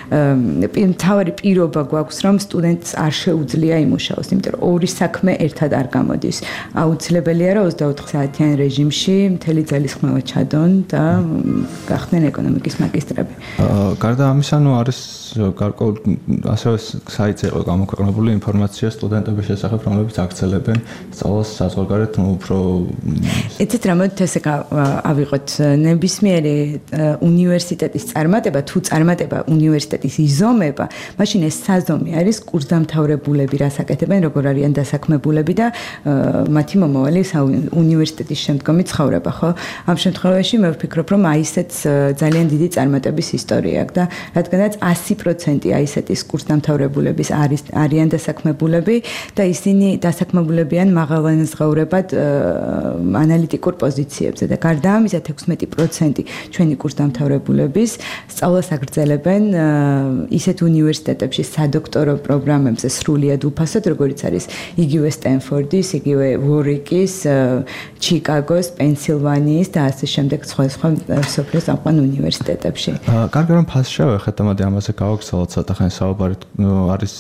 მთავარი პირობა გვაქვს რომ სტუდენტს არ შეუძლია იმუშაოს, იმიტომ რომ ორი საქმე ერთად არ გამოდის. აუცილებელია რომ ოცდაოთხ საათიან რეჟიმში მთელი ძალისხმევა ჩადონ და გახდნენ ეკონომიკის მაგისტრები. გარდა ამისა, ნუ არის გარკვეულ ასევე საიტზე იყო გამოქვეყნებული ინფორმაცია სტუდენტების შესახებ, რომლებიც აქცელებენ სწავლას საზღვარგარეთ, ნუ უფრო ეცეთ რა მოდი ესე ავიღოთ ნებისმიერი უნივერსიტეტის წარმატება, თუ წარმატება უნივერსიტეტის იზომება, მაშინ ეს საზომი არის კურსდამთავრებულები, რას აკეთებენ, როგორ არიან დასაქმებულები და მათი მომავალი უნივერსიტეტის შემდგომი ცხოვრება, ხო? ამ შემთხვევაში მე ვფიქრობ, რომ აი ესეც ძალიან დიდი წარმატების ისტორია აქვს და რადგანაც ასი პროცენტი აი ესეთის კურსდამთავრებულების არის არიან დასაქმებულები და ისინი დასაქმებულებიან მაღალანაზღაურებად ანალიტიკურ პოზიციებზე და გარდა ამისა ექვსმეტი პროცენტი ჩვენი კურსდამთავრებულების სწავლას აგრძელებენ ისეთ უნივერსიტეტებში სადოქტორო პროგრამებზე სრულიად უფასოდ, როგორც არის იგივე სტენფორდის, იგივე ვორიკის, ჩიკაგოს, პენსილვანიის და ასე შემდეგ სხვა სხვა მსოფლიოს ამყვან უნივერსიტეტებში. კარგი რომ ფასში შევეხეთ და მოდი ამაზე გავაგზავნოთ ცოტა ხანი საუბარი. არის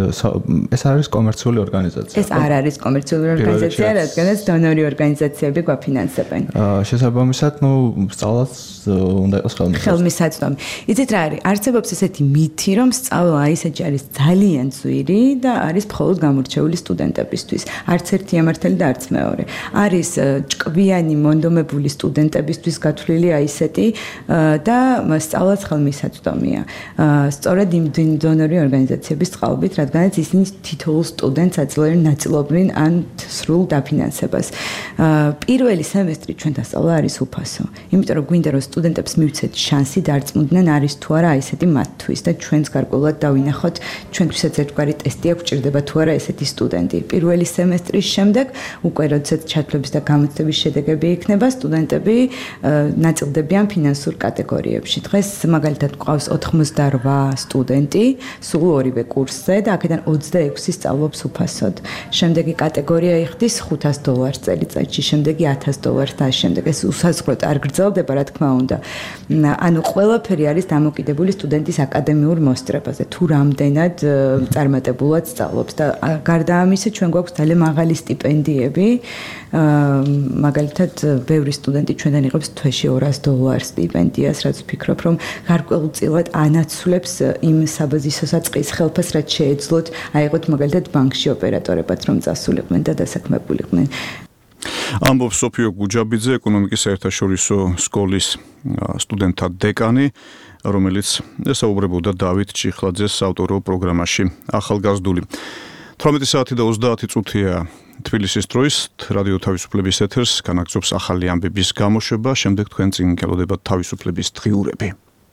ეს არის კომერციული ორგანიზაცია. ეს არ არის კომერციული ორგანიზაცია, რადგანაც დონორი ორგანიზაციები გვაფინანსებენ. შესაბამისად, ნუ სწავლაც უნდა იყოს ხელმისაწვდომი. ხელმისაწვდომი. იცით რა არის? არსებობს ესეთი მითი, რომ სწავლა ისეთი არის ძალიან ძვირი და არის მხოლოდ გამორჩეული სტუდენტებისთვის. არც ერთი ამართალი და არც მეორე. არის ჭკვიანი მონდომებული სტუდენტებისთვის გათვლილი აი ესეთი და სწავლაც ხელმისაწვდომია. სწორედ იმ დონორი ორგანიზაციების წყალობით, რადგანაც ისინი თითოეულ სტუდენტს აძლევენ ნაწილობრივ ან სრულ დაფინანსებას. პირველი სემესტრი ჩვენ დასწავლა არის უფასო. იმიტომ რომ გვინდა რომ სტუდენტებს მივცეთ შანსი დარწმუნდნენ არის თუ არა ესეთი მათთვის და ჩვენს გარკვეულად დავინახოთ, ჩვენთვისაც ერთგვარი ტესტი აქვს, ჭირდება თუ არა ესეთი სტუდენტი. პირველი სემესტრის შემდეგ უკვე როდესაც ჩათვლების და გამოცდების შედეგები იქნება, სტუდენტები ნაწილდებიან ფინანსურ კატეგორიებში. დღეს მაგალითად გვყავს ოთხმოცდაოთხ სტუდენტი, სულ ორივე კურსზე და აქედან ოცდაექვსი სწავლობს უფასოდ. შემდეგი კატეგორია იხდის ხუთას დოლარს წელიწადში, შემდეგი ათას დოლარს და შემდეგ ეს უსაზღვროდ არ გრძელდება, რა თქმა უნდა. ანუ ყველაფერი არის დამოკიდებული სტუდენტის აკადემიურ მოსწრებაზე, თუ რამდენად წარმატებულად სწავლობს და გარდა ამისა ჩვენ გვაქვს ძალიან მაღალი სტიპენდიები. მაგალითად, ბევრი სტუდენტი ჩვენთან იღებს თვეში ორას დოლარს სტიპენდიას, რაც ვფიქრობ, რომ გარკვეულწილად ანაცვლებს იმ საბაზისო საწყის ხელფას, რაც შეეძლოთ აიღოთ მაგალითად ბანკში ოპერატორებად, რომ წასულიყვნენ და დასაქმებულიყვნენ. ამბობს სოფიო გუჯაბიძე, ეკონომიკის საერთაშორისო სკოლის სტუდენტთა დეკანი, რომელიც ესაუბრებოდა დავით ჩიხლაძეს ავტორო პროგრამაში ახალგაზრდული. თვრამეტი საათი და ოცდაათი წუთია თბილისის დროის რადიო თავისუფლების ეთერს განაგრძობს ახალი ამბების გამოშვება, შემდეგ თქვენ წინ გელოდებათ თავისუფლების დღიურები.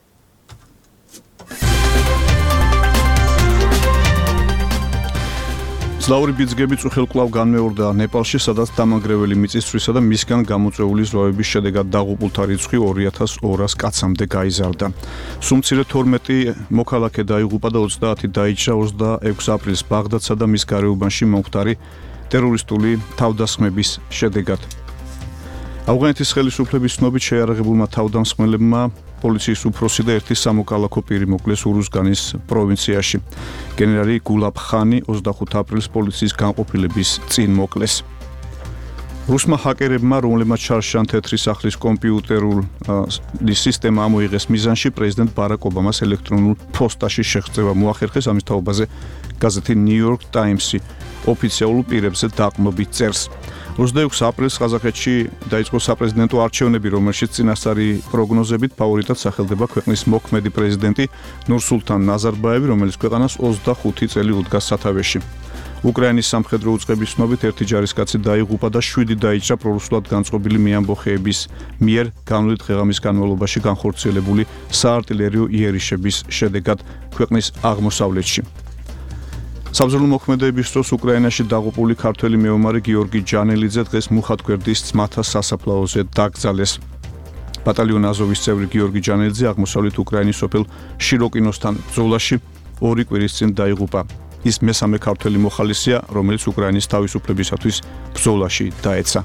ზლაური ბიძგები წუხილკლავ განმეორდა ნეპალში, სადაც დამანგრეველი მიწისძვრისა და მისგან გამოწვეული ზვავების შედეგად დაღუპულთა რიცხვი ორი ათას ორას კაცამდე გაიზარდა. სუმცირე თორმეტი მოქალაქე დაიღუპა და ოცდაათი დაიჭრა ოცდაექვსი აპრილს ბაღდადსა და მის გარეუბანში მომხდარი ტერორისტული თავდასხმების შედეგად. ავღანეთის ხელისუფლების ცნობით შეიარაღებულმა თავდამსხმელებმა პოლიციის უფროსი და ერთი სამოქალაქო პირი მოკლეს ურუზგანის პროვინციაში. გენერალი გულაბ ხანი ოცდახუთი აპრილს პოლიციის განყოფილების წინ მოკლეს. რუსმა ჰაკერებმა, რომლებმაც ჩარლშან თეთრი სახლის კომპიუტერული სისტემა ამოიღეს მიზანში, პრეზიდენტ ბარაკ ობამას ელექტრონულ ფოსტაში შეხწევა მოახერხეს. ამის თაობაზე გაზეთი New York Times-ი ოფიციალურ პირებზე დაყრდნობით წერს. ოცდაექვსი აპრილს ყაზახეთში დაიწყო საპრეზიდენტო არჩევნები, რომელშიც წინასწარი პროგნოზებით ფავორიტად სახელდება ქვეყნის მოქმედი პრეზიდენტი ნურსულთან ნაზარბაევი, რომელიც ქვეყანას ოცდახუთი წელი უდგა სათავეში. უკრაინის სამხედრო უწყების ცნობით ერთი ჯარისკაცი დაიღუპა და შვიდი დაიჭრა პრორუსულად განწყობილი მეამბოხეების მიერ განვლით ღეღამის განმავლობაში განხორციელებული საარტილერიო იერიშების შედეგად ქვეყნის აღმოსავლეთში. საბრძოლო მოქმედებების დროს უკრაინაში დაღუპული ქართველი მეომარი გიორგი ჯანელიძე დღეს მუხათგვერდის ძმათა სასაფლაოზე დაკრძალეს. ბატალიონ აზოვის წევრი გიორგი ჯანელიძე აღმოსავლეთ უკრაინის სოფელ შიროკინოსთან ბრძოლაში ორი კვირის წინ დაიღუპა. ის მესამე ქართველი მოხალისეა, რომელიც უკრაინის თავისუფლებისათვის ბრძოლაში დაეცა.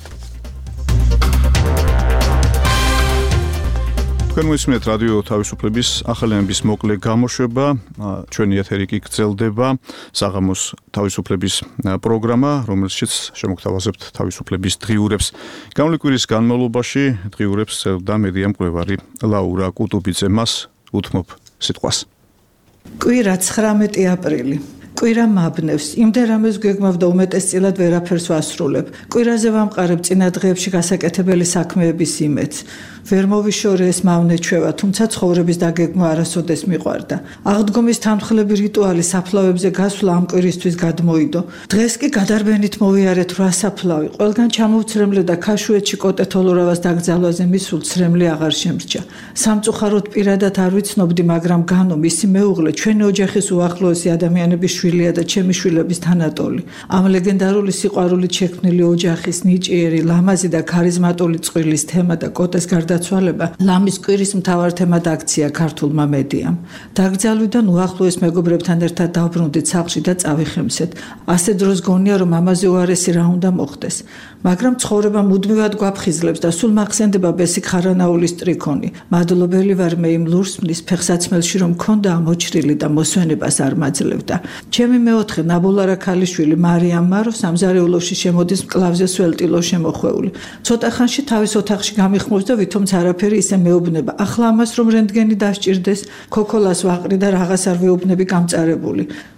თქვენ მოისმინეთ რადიო თავისუფლების ახალი ამბების მოკლე გამოშვება, ჩვენი ეთერი კი გრძელდება, საღამოს თავისუფლების პროგრამა, რომელშიც შემოგთავაზებთ თავისუფლების დღიურებს. გამოვლის კვირის განმავლობაში დღიურებს წერდა მედია მკვლევარი ლაურა კუტუბიძე, მას უთმობ სიტყვას. კვირა ცხრამეტი აპრილი. კვირა მაბნევს, იმდენ რამეს გეგმავდა უმეტესწილად ვერაფერს ვასრულებ. კვირაზე ვამყარებ წინა დღეებში გასაკეთებელი საქმეების იმედს. ვერ მოვიშორე ეს მავნეჩვევა, თუმცა ცხოვრების დაგეგმვა არასოდეს მიყვარდა. აღდგომის თანმხლები რიტუალი საფლავებზე გასვლა ამ კვირისთვის გადმოიდო. დღეს კი გადარბენით მოვიარეთ რვა საფლავი. ყველგან ჩამოვცრემლე და ქაშუეთში კოტეთოლურავას დაგძალვაზე მისულ ცრემლი აღარ შემრჩა. სამწუხაროდ პირადად არ ვიცნობდი, მაგრამ განო მისი მეუღლე ჩვენი ოჯახის უახლოესი ადამიანების შვილია და ჩემი შვილების თანატოლი. ამ ლეგენდარული სიყვარულით შექმნილი ოჯახის ნიჭიერი, ლამაზი და ქარიზმატული წყვილის თემა და კოტეს გარდაცვალება ლამის კვირის მთავარ თემად აქცია ქართულმა მედიამ. დაკრძალვიდან უახლოეს მეგობრებთან ერთად დავბრუნდით სახლში და წავიხემსეთ. ასე დროს გონია, რომ ამაზე უარესი რა უნდა მოხდეს. მაგრამ ცხოვრება მუდმივად გვაფხიზლებს და სულ მახსენდება ბესიკ ხარანაულის ტრიქონი. მადლობელი ვარ მე იმ ლურსმნის ფეხსაცმელში, რომ მქონდა ამოჩრილი და მოსვენებას არ მაძლევდა. ჩემი მეოთხე ნაბოლარა ქალიშვილი მარიამ მარო სამზარეულოში შემოდის მკლავზე სველტილო შემოხვეული. ცოტა ხანში თავის ოთახში გამიხმობს და ვითომც არაფერი ისე მეუბნება. ახლა ამას რომ რენტგენი დასჭირდეს, ქოქოლას ვაყრი და რაღაც არ ვეუბნები გამწარებული.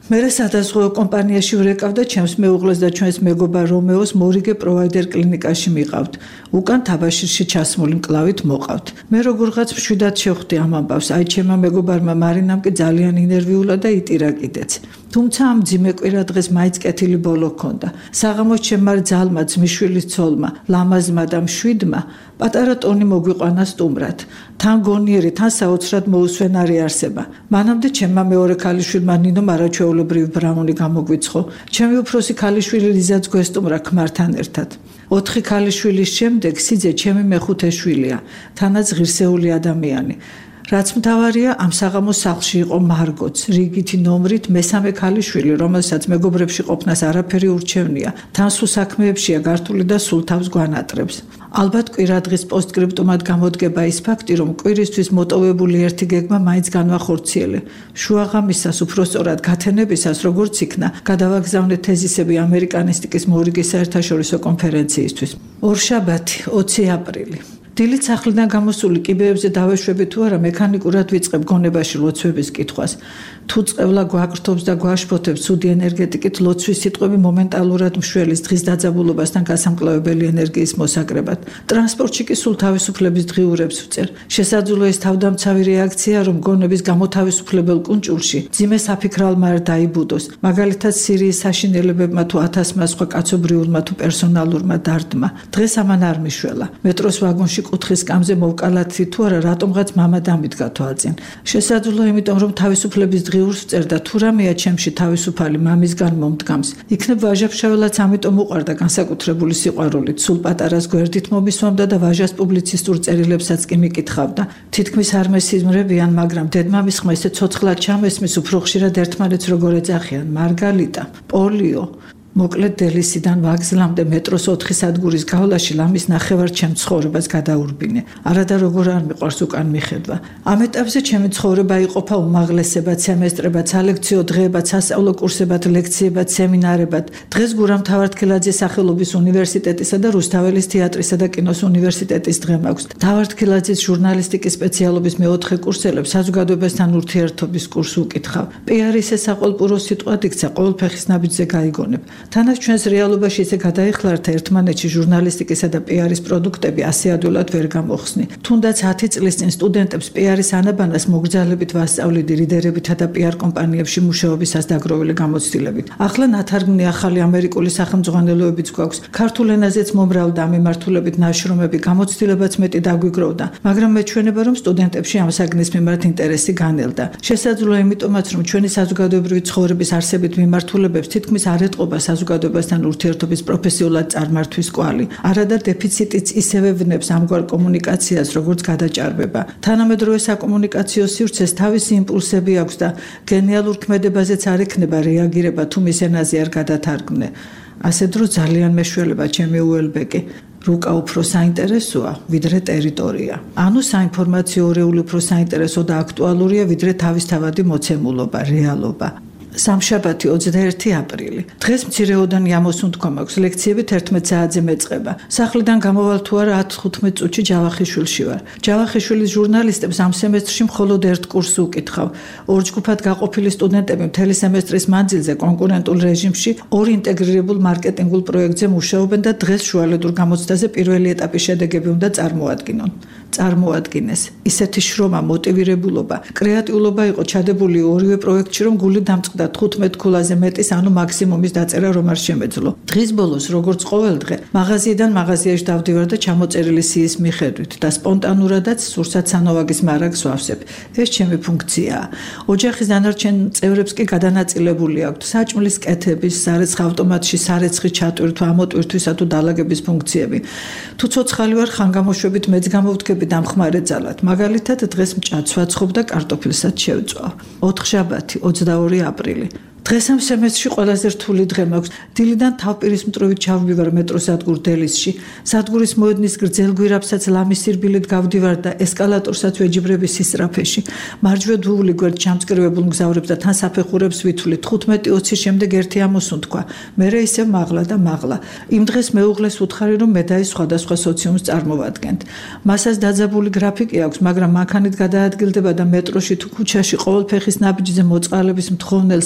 მერე სადაზღვევო კომპანიაში ვრეკავდა ჩემს მეუღლეს და ჩვენს მეგობარ რომეოს მორიგე პროვაიდერ კლინიკაში მიყავთ. უკან თაბაშირში ჩასმული მკლავით მოყავთ. მე როგორღაც მშვიდად შევხვდი ამ ამბავს. აი ჩემმა მეგობარმა მარინამ კი ძალიან ინერვიულა და იტირა კიდეც. თუმცა ამ ძიმე კვირა დღეს მაინც კეთილი ბოლო ჰქონდა. საღამოს ჩემმა ძალმა ძმისშვილის ცოლმა, ლამაზმა და მშვიდმა პატარა ტონი მოგვიყვანა სტუმრად. თან გონიერი, თან საოცრად მოусვენარი არსება. მანამდე ჩემმა მეორე ქალიშვილმა ნინომ არაჩვეულებრივი ბრაუნი გამოგვიცხო. ჩემი უფროსი ქალიშვილი ლიზაც გვესტუმრა ქმართან ერთად. ოთხი ქალიშვილის შემდეგ სიძე ჩემი მეხუთე შვილია, თანაც ღირსეული ადამიანი. რაც მთავარია, ამ საღამოს სახლში იყო მარგოც, რიგითი ნომრით მესამე ქალიშვილი, რომელსაც მეგობრებში ყოფნას არაფერი ურჩევნია, თან სულ საქმეებშია გართული და სულ თავს გვანატრებს. ალბათ კვირა დღის პოსტსკრიპტუმად გამოდგება ის ფაქტი, რომ კვირისთვის მოტოვებული ერთი გეგმა მაინც განვახორციელე. შუაღამისას უпростоრად გათენებისას, როგორც იქნა, გადავაგზავნე თეზისები ამერიკანისტიკის მორიგე საერთაშორისო კონფერენციისთვის. ორშაბათი, ოცი აპრილი. დილით სახლიდან გამოსული კიბეებზე დავეშვები თუ არა მექანიკურად ვიწყებ გონებაში ლოცვების კითხვას. თუ წევლა გვაკრთობს და გვაშფოთებს ცუდი ენერგეტიკით, ლოცვის სიტყვები მომენტალურად მშველის დღის დაძაბულობასთან გასამკლავებელი ენერგიის მოსაკრებად. ტრანსპორტში კი სულ თავისუფლების დღიურებს ვწერ. შესაძლოა ეს თავდამცავი რეაქცია, რომ გონების გამოთავისუფლებელ კუნჭულში ძიმე საფიქრალმა არ დაიბუდოს. მაგალითად, სირიის საშინელებებმა თუ ათასმა სხვა კაცობრიულმა თუ პერსონალურმა დარდმა. დღეს ამან არ მიშველა. მეტროს ვაგონში კუთხის კამზე მოვკალათი თუ არა, რატომღაც მამა დამიდგა თვალწინ. შესაძლოა იმიტომ, რომ თავისუფლების ღიურს წერდა თუ რამეა ჩემში თავისუფალი მამისგან მომდგამს. იქნებ ვაჟაფშაველაც ამიტომ უყარდა განსაკუთრებული სიყვარულით, სულ პატარას გვერდით მომისვამდა და ვაჟას პუბლიცისტურ წერილებსაც კი მიკითხავდა. თითქმის არ მესიზმრებიან, მაგრამ დედმამის ხმა ისე ცოცხლად ჩამესმის, უფრო ხშირად ერთმანეთს როგორ ეძახიან: მარგალიტა, პოლიო. მოკლედ დელისიდან ვაგზლამდე მეტროს ოთხი სადგურის გავლაში ლამის ნახევარ ჩემ ცხოვრებას გადაურბინე. არადა როგორ არ მიყვარს უკან მიხედვა. ამ ეტაპზე ჩემი ცხოვრება იყოფა უმაღლესებად, სემესტრებად, სალექციო დღეებად, სასწავლო კურსებად, ლექციებად, სემინარებად. დღეს გურამ თავართქილაძის სახელობის უნივერსიტეტისა და რუსთაველის თეატრისა და კინოს უნივერსიტეტის დღე მაქვს. თავართქილაძის ჟურნალისტიკის სპეციალობის მეოთხე კურსელებს საზოგადოებასთან ურთიერთობის კურს უკითხავ. პიარის ეს საყვალპურო სიტყვად იქცა, ყოველფეხის ნაბიჯზე გაიგონებ. თანაც ჩვენს რეალობაში ისე გადაიხლართა ერთმანეთში ჟურნალისტიკისა და პიარის პროდუქტები ასე ადვილად ვერ გამოხსნი. თუნდაც ათი წლის წინ სტუდენტებს პიარის ანაბანას მოგრძალებით ვასწავლიდი რიდერებითა და პიარ კომპანიებში მუშაობისას დაგროვილი გამოცდილებით. ახლა ნათარგმნი ახალი ამერიკული სახელმძღვანელოებიც გვაქვს. ქართულ ენაზეც მომრავლდა ამ მიმართულებით ნაშრომები, გამოცდილებაც მეტი დაგვიგროვდა, მაგრამ მეჩვენება, რომ სტუდენტებში ამ საგნის მიმართ ინტერესი განელდა. შესაძლოა იმიტომაც, რომ ჩვენი საზოგადოებრივი ცხოვრების არსებით მიმართულებებს თითქმის არ ეტყობა საზოგადოებასთან ურთიერთობის პროფესიულად წარმართვის კვალი. არადა დეფიციტიც ისევე ვნებს ამგვარ კომუნიკაციას, როგორც გადაჭარბება. თანამედროვე საკომუნიკაციო სივრცეს თავისი იმპულსები აქვს და გენიალურ ქმედებაზეც არ ექნება რეაგირება, თუ მის ენაზე არ გადათარგმნე. ასე დრო ძალიან მეშველება ჩემი უელბეკი. რუკა უფრო საინტერესოა, ვიდრე ტერიტორია. ანუ საინფორმაციო არეული უფრო საინტერესო და აქტუალურია, ვიდრე თავისთავადი მოცემულობა, რეალობა. სამშაბათი ოცდაერთი აპრილი. დღეს მცირეოდანი ამოსუნთქვა მაქვს, ლექციები თერთმეტ საათზე მეწყება. სახლიდან გამოვალ თუ არა ათი თხუთმეტ წუთში ჯავახიშვილში ვარ. ჯავახიშვილის ჟურნალისტებს ამ სემესტრში მხოლოდ ერთ კურსს უკითხავ. ორ ჯგუფად გაყოფილი სტუდენტები მთელი სემესტრის მანძილზე კონკურენტულ რეჟიმში ორ ინტეგრირებულ მარკეტინგულ პროექტზე მუშაობენ და დღეს შუალედურ გამოცდაზე პირველი ეტაპის შედეგები უნდა წარმოადგინონ. წარმოადგინეს. ისეთი შრომა, მოტივირებულობა, კრეატიულობა იყო ჩადებული ორივე პროექტში, რომ გული დამწყდა თხუთმეტ ქულაზე მეტის, ანუ მაქსიმუმის დაწერა რომ არ შემეძლო. დღის ბოლოს, როგორც ყოველ დღე, მაღაზიიდან მაღაზიაში დავდივარ და ჩამოწერილი სიის მიხედვით და სპონტანურადაც სურსათ სანოვაგის მარაგს ვავსებ. ეს ჩემი ფუნქციაა. ოჯახის დანარჩენ წევრებს კი გადანაწილებული აქვთ საჭმლის კეთების, სარეცხ ავტომატში სარეცხი ჩატვირთვა, ამოტვირთვისა თუ დალაგების ფუნქციები. თუ ცოცხალი ვარ, ხანგამოშვებით მეც გამოვდგები დამხმარე ძალად. მაგალითად, დღეს მჭადს ვაცხობ და კარტოფილსაც შევწვავ. ოთხშაბათი, ოცდაორი აპრილი. დღეს ამ სემესტრში ყველაზე რთული დღე მაქვს. დილიდან თავპირისმტრობით ჩავდივარ მეტროს სადგურ დელისში. სადგურის მოედნის გრძელ გვირაბსაც ლამის სირბილით გავდივარ და ესკალატორსაც ვეჯიბრები სისწრაფეში. მარჯვე დუვული გვერდ ჩამწკრივებულ მგზავრებს და თან საფეხურებს ვითვლით. თხუთმეტი ოცის შემდეგ ერთი ამოსუნთქვა. მერე ისევ მაღლა და მაღლა. იმ დღეს მეუღლეს უთხარი, რომ მე და ის სხვადასხვა სოციუმს წარმოვადგენთ. მასას დაძაბული გრაფიკი აქვს, მაგრამ მანქანით გადაადგილდება და მეტროში თუ ქუჩაში ყოველფეხის ნაბიჯზე მოწყალების მთხოვნელს და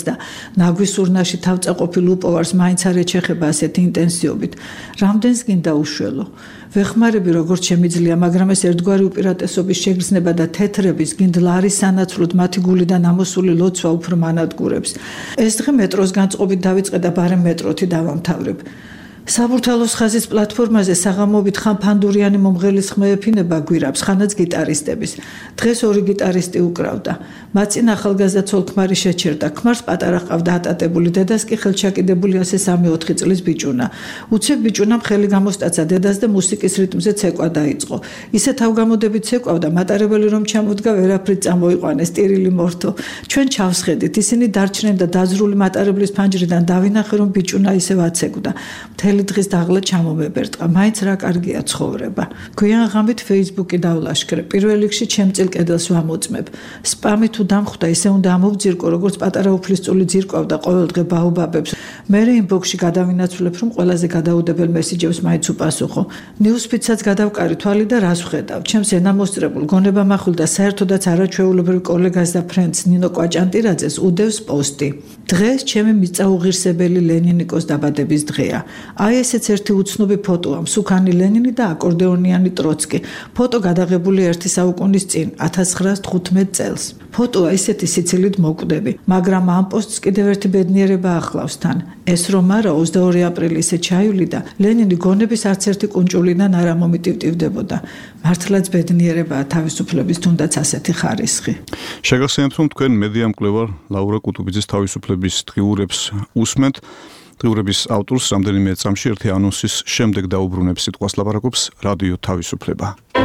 ნაგვის ურნაში თავწაყოფილ უპოვარს მაინც არ ეჩეხება ასეთი ინტენსივობით. რამდენს გინდა უშველო? ვეხმარები როგორც შემიძლია, მაგრამ ეს ერთგვარი უპირატესობის შეგრძნება და თეთრების გინდლა არის სანაცვლოდ მათი გულიდან ამოსული ლოცვა უფრო მანადგურებს. ეს დღე მეტროს განწყობით დავიწყე და ბარემ მეტროთი დავამთავრებ. საბურთალოს ხაზის პლატფორმაზე საღამობით ხან ფანდურიანი მომღერლის ხმე ეფინება გვირაბს, ხანაც გიტარისტების. დღეს ორი გიტარისტი უკრავდა. მათ წინ ახალგაზრდა ცოლ-ქმარი შეჩერდა. ქმარს პატარა ყავდა ატატებული, დედას კი ხელჩაკიდებული ასე სამი-ოთხი წლის ბიჭუნა. უცებ ბიჭუნამ ხელი გამოსტაცა დედას და მუსიკის რიტმზე ცეკვა დაიწყო. ისე თავგამოდებით ცეკვავდა, მატარებელი რომ ჩამოდგა ვერაფრით წამოიყვანეს, ტირილი მორთო. ჩვენ ჩავსხედით, ისინი დარჩნენ და დაზრული მატარებლის ფანჯრიდან დავინახე რომ ბიჭუნა ისევ აცეკვდა. მთელი დღის დაღლა ჩამომებერტყა, მაინც რა კარგია ცხოვრება. გვიან ღამით Facebook-ი დავლაშქრე. პირველ რიგში ჩემ წილ კედელს ვამოწმებ. სპამი თუ დამხვდა, ისე უნდა ამოვძირკო, როგორც პატარა უფლისწული ძირკვავდა ყოველ დღე ბაობაბებს. მერე ინბოქსში გადავინაცვლებ, რომ ყველაზე გადაუდებელ მესიჯებს მაინც უპასუხო. ნიუსფიდსაც გადავკარი თვალი და რას ვხედავ. ჩემს ენამოსწრებულ გონება მახვილდა საერთოდაც არაჩვეულებრივ კოლეგას და ფრენდს ნინო კვაჭანტირაძეს უდევს პოსტი. დღეს ჩემი მიწაუღირსებელი ლენინიკოს დაბადების დღეა. აი ესეც ერთი უცნობი ფოტოა, მსუქანი ლენინი და აკორდეონიანი ტროცკი. ფოტო გადაღებული ერთი საუკუნის წინ, ათას ცხრაას თხუთმეტ წელს. ფოტოა ისეთი სიცილით მოკვდები, მაგრამ ამ პოსტს კიდევ ერთი ბედნიერება ახლავს თან. ეს რომ არა ოცდაორი აპრილი ისე ჩაივლიდა, ლენინი გონების არც ერთი კუნჭულიდან არ ამომიტივტივდებოდა. მართლაც ბედნიერებაა თავისუფლების თუნდაც ასეთი ხარისხი. შეგახსენებთ, რომ თქვენ მედია მკვლევარ ლაურა კუტუბიძის თავისუფლების დღიურებს უსმენთ. დღიურების ავტორს რამდენიმე წამში ერთი ანონსის შემდეგ დაუბრუნებს სიტყვას ლაპარაკობს რადიო თავისუფლება.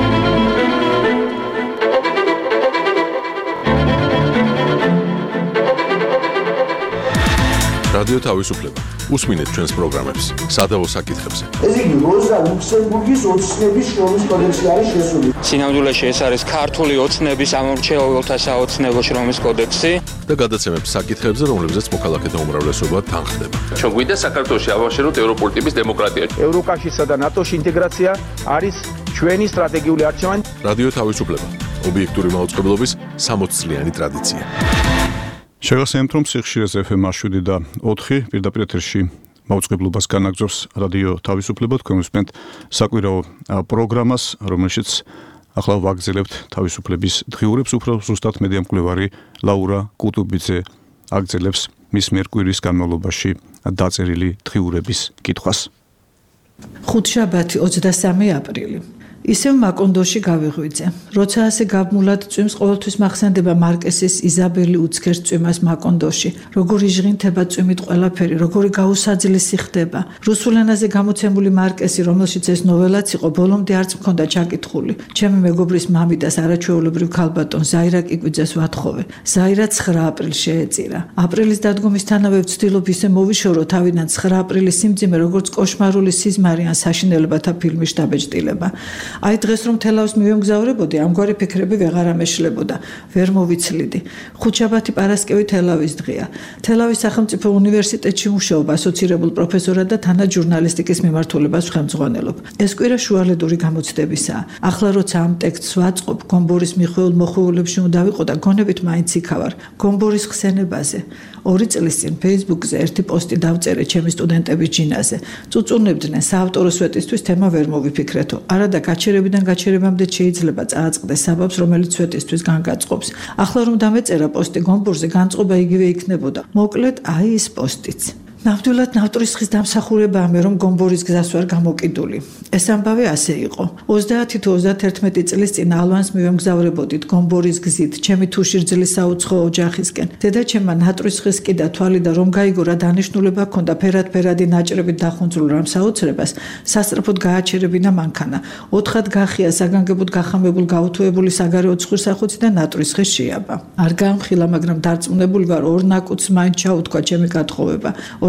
რადიო თავისუფლება. უსმინეთ ჩვენს პროგრამებს სადავო საკითხებზე. ეს იგი როზა ლუქსემბურგის ოცნების შრომის კოდექსი არის შესული. სინამდვილეში ეს არის ქართული ოცნების ამორჩეულთა საოცნებო შრომის კოდექსი და გადაცემებს საკითხებზე, რომლებზეც მოქალაქეთა უმრავლესობა თანხდება. ჩვენ გვინდა საქართველოში ავაშენოთ ევროპული ტიპის დემოკრატია. ევროკავშირსა და ნატოში ინტეგრაცია არის ჩვენი სტრატეგიული არჩევანი. რადიო თავისუფლება. ობიექტური მაუწყებლობის სამოც წლიანი ტრადიცია. შეგახსენებთ, რომ სიხშირეზე ეფ ემ შვიდი და ოთხი პირდაპირ ეთერში მაუწყებლობას განაგრძობს რადიო თავისუფლება. თქვენ უსმენთ საკვირაო პროგრამას, რომელშიც ახლა ვაგრძელებთ თავისუფლების დღიურებს. უფრო ზუსტად მედია მკვლევარი ლაურა კუტუბიძე აგრძელებს მის მიერ კვირის განმავლობაში დაწერილი დღიურების კითხვას. ხუთშაბათი ოცდასამი აპრილი. ისევ მაკონდოში გავიღვიძე. როცა ასე გაბმულად წვიმს, ყოველთვის მახსენდება მარკესის იზაბელი უცქერს წვიმას მაკონდოში. როგორი ჟღინთება წვიმით ყველაფერი, როგორი გაუსაძლისი ხდება. რუსულ ენაზე გამოცემული მარკესი, რომელშიც ეს ნოველაც იყო, ბოლომდე არც მქონდა ჩაკითხული. ჩემი მეგობრის მამიდას არაჩვეულებრივ ქალბატონ ზაირა კიკვიძეს ვათხოვე. ზაირა ცხრა აპრილში ეწირა. აპრილის დადგომისთანავე ვცდილობ ისე მოვიშორო თავიდან ცხრა აპრილის სიმძიმე, როგორც კოშმარული სიზმარი ან საშინელებათა ფილმის დაბეჭდილება. აი დღეს რომ თელავს მივემგზავრებოდი, ამგვარი ფიქრები ვეღარ ამეშლებოდა, ვერ მოვიცლიდი. ხუთშაბათი პარასკევი თელავის დღეა. თელავის სახელმწიფო უნივერსიტეტში მუშაობ ასოცირებულ პროფესორად და თანაც ჟურნალისტიკის მიმართულებას ვხელმძღვანელობ. ეს კვირა შუალედური გამოცდებისაა. ახლა როცა ამ ტექსტს ვაწყობ, გომბორის მიხეულ მოხუულებში უნდა ვიყო და გონებით მაინც იქავარ. გომბორის ხსენებაზე. ორი წლის წინ Facebook-ზე ერთი პოსტი დავწერე ჩემი სტუდენტების ჯინაზე. წუწუნებდნენ საავტორო სვეტისთვის თემა ვერ მოვიფიქრეთო. არა და გაჩერებიდან გაჩერებამდე შეიძლება წააწყდეს საბაბს, რომელიც სვეტისთვის განგაწყობს. ახლა რომ დამეწერა პოსტი გომბურზე, განწყობა იგივე იქნებოდა. მოკლედ, აი ეს პოსტიც. ნამდვილად ნავტვრისხის დამსახურებაა მე რომ გომბორის გზას ვარ გამოკიდული. ეს ამბავი ასე იყო. ოცდაათი თუ ოცდაათერთმეტი წლის წინ ალვანს მივემგზავრებოდით გომბორის გზით, ჩემი თუშირძლის საუცხო ოჯახისკენ. დედაჩემმა ნავტვრისხის კიდა თვალი და რომ გაიგო რა დანიშნულება ჰქონდა ფერად-ფერადი ნაჭრებით დახუნძულ რამ საოცრებას, სასწრაფოდ გააჩერებინა მანქანა. ოთხად გახია საგანგებოდ გახამებულ გაუთუებული საგარეო ცხვირსახოცი და ნავტვრისხის შეაბა. არ გაამხილა, მაგრამ დარწმუნებული ვარ ორ ნაკუთს მაინც ჩაუთქვა ჩემი გათხოვება.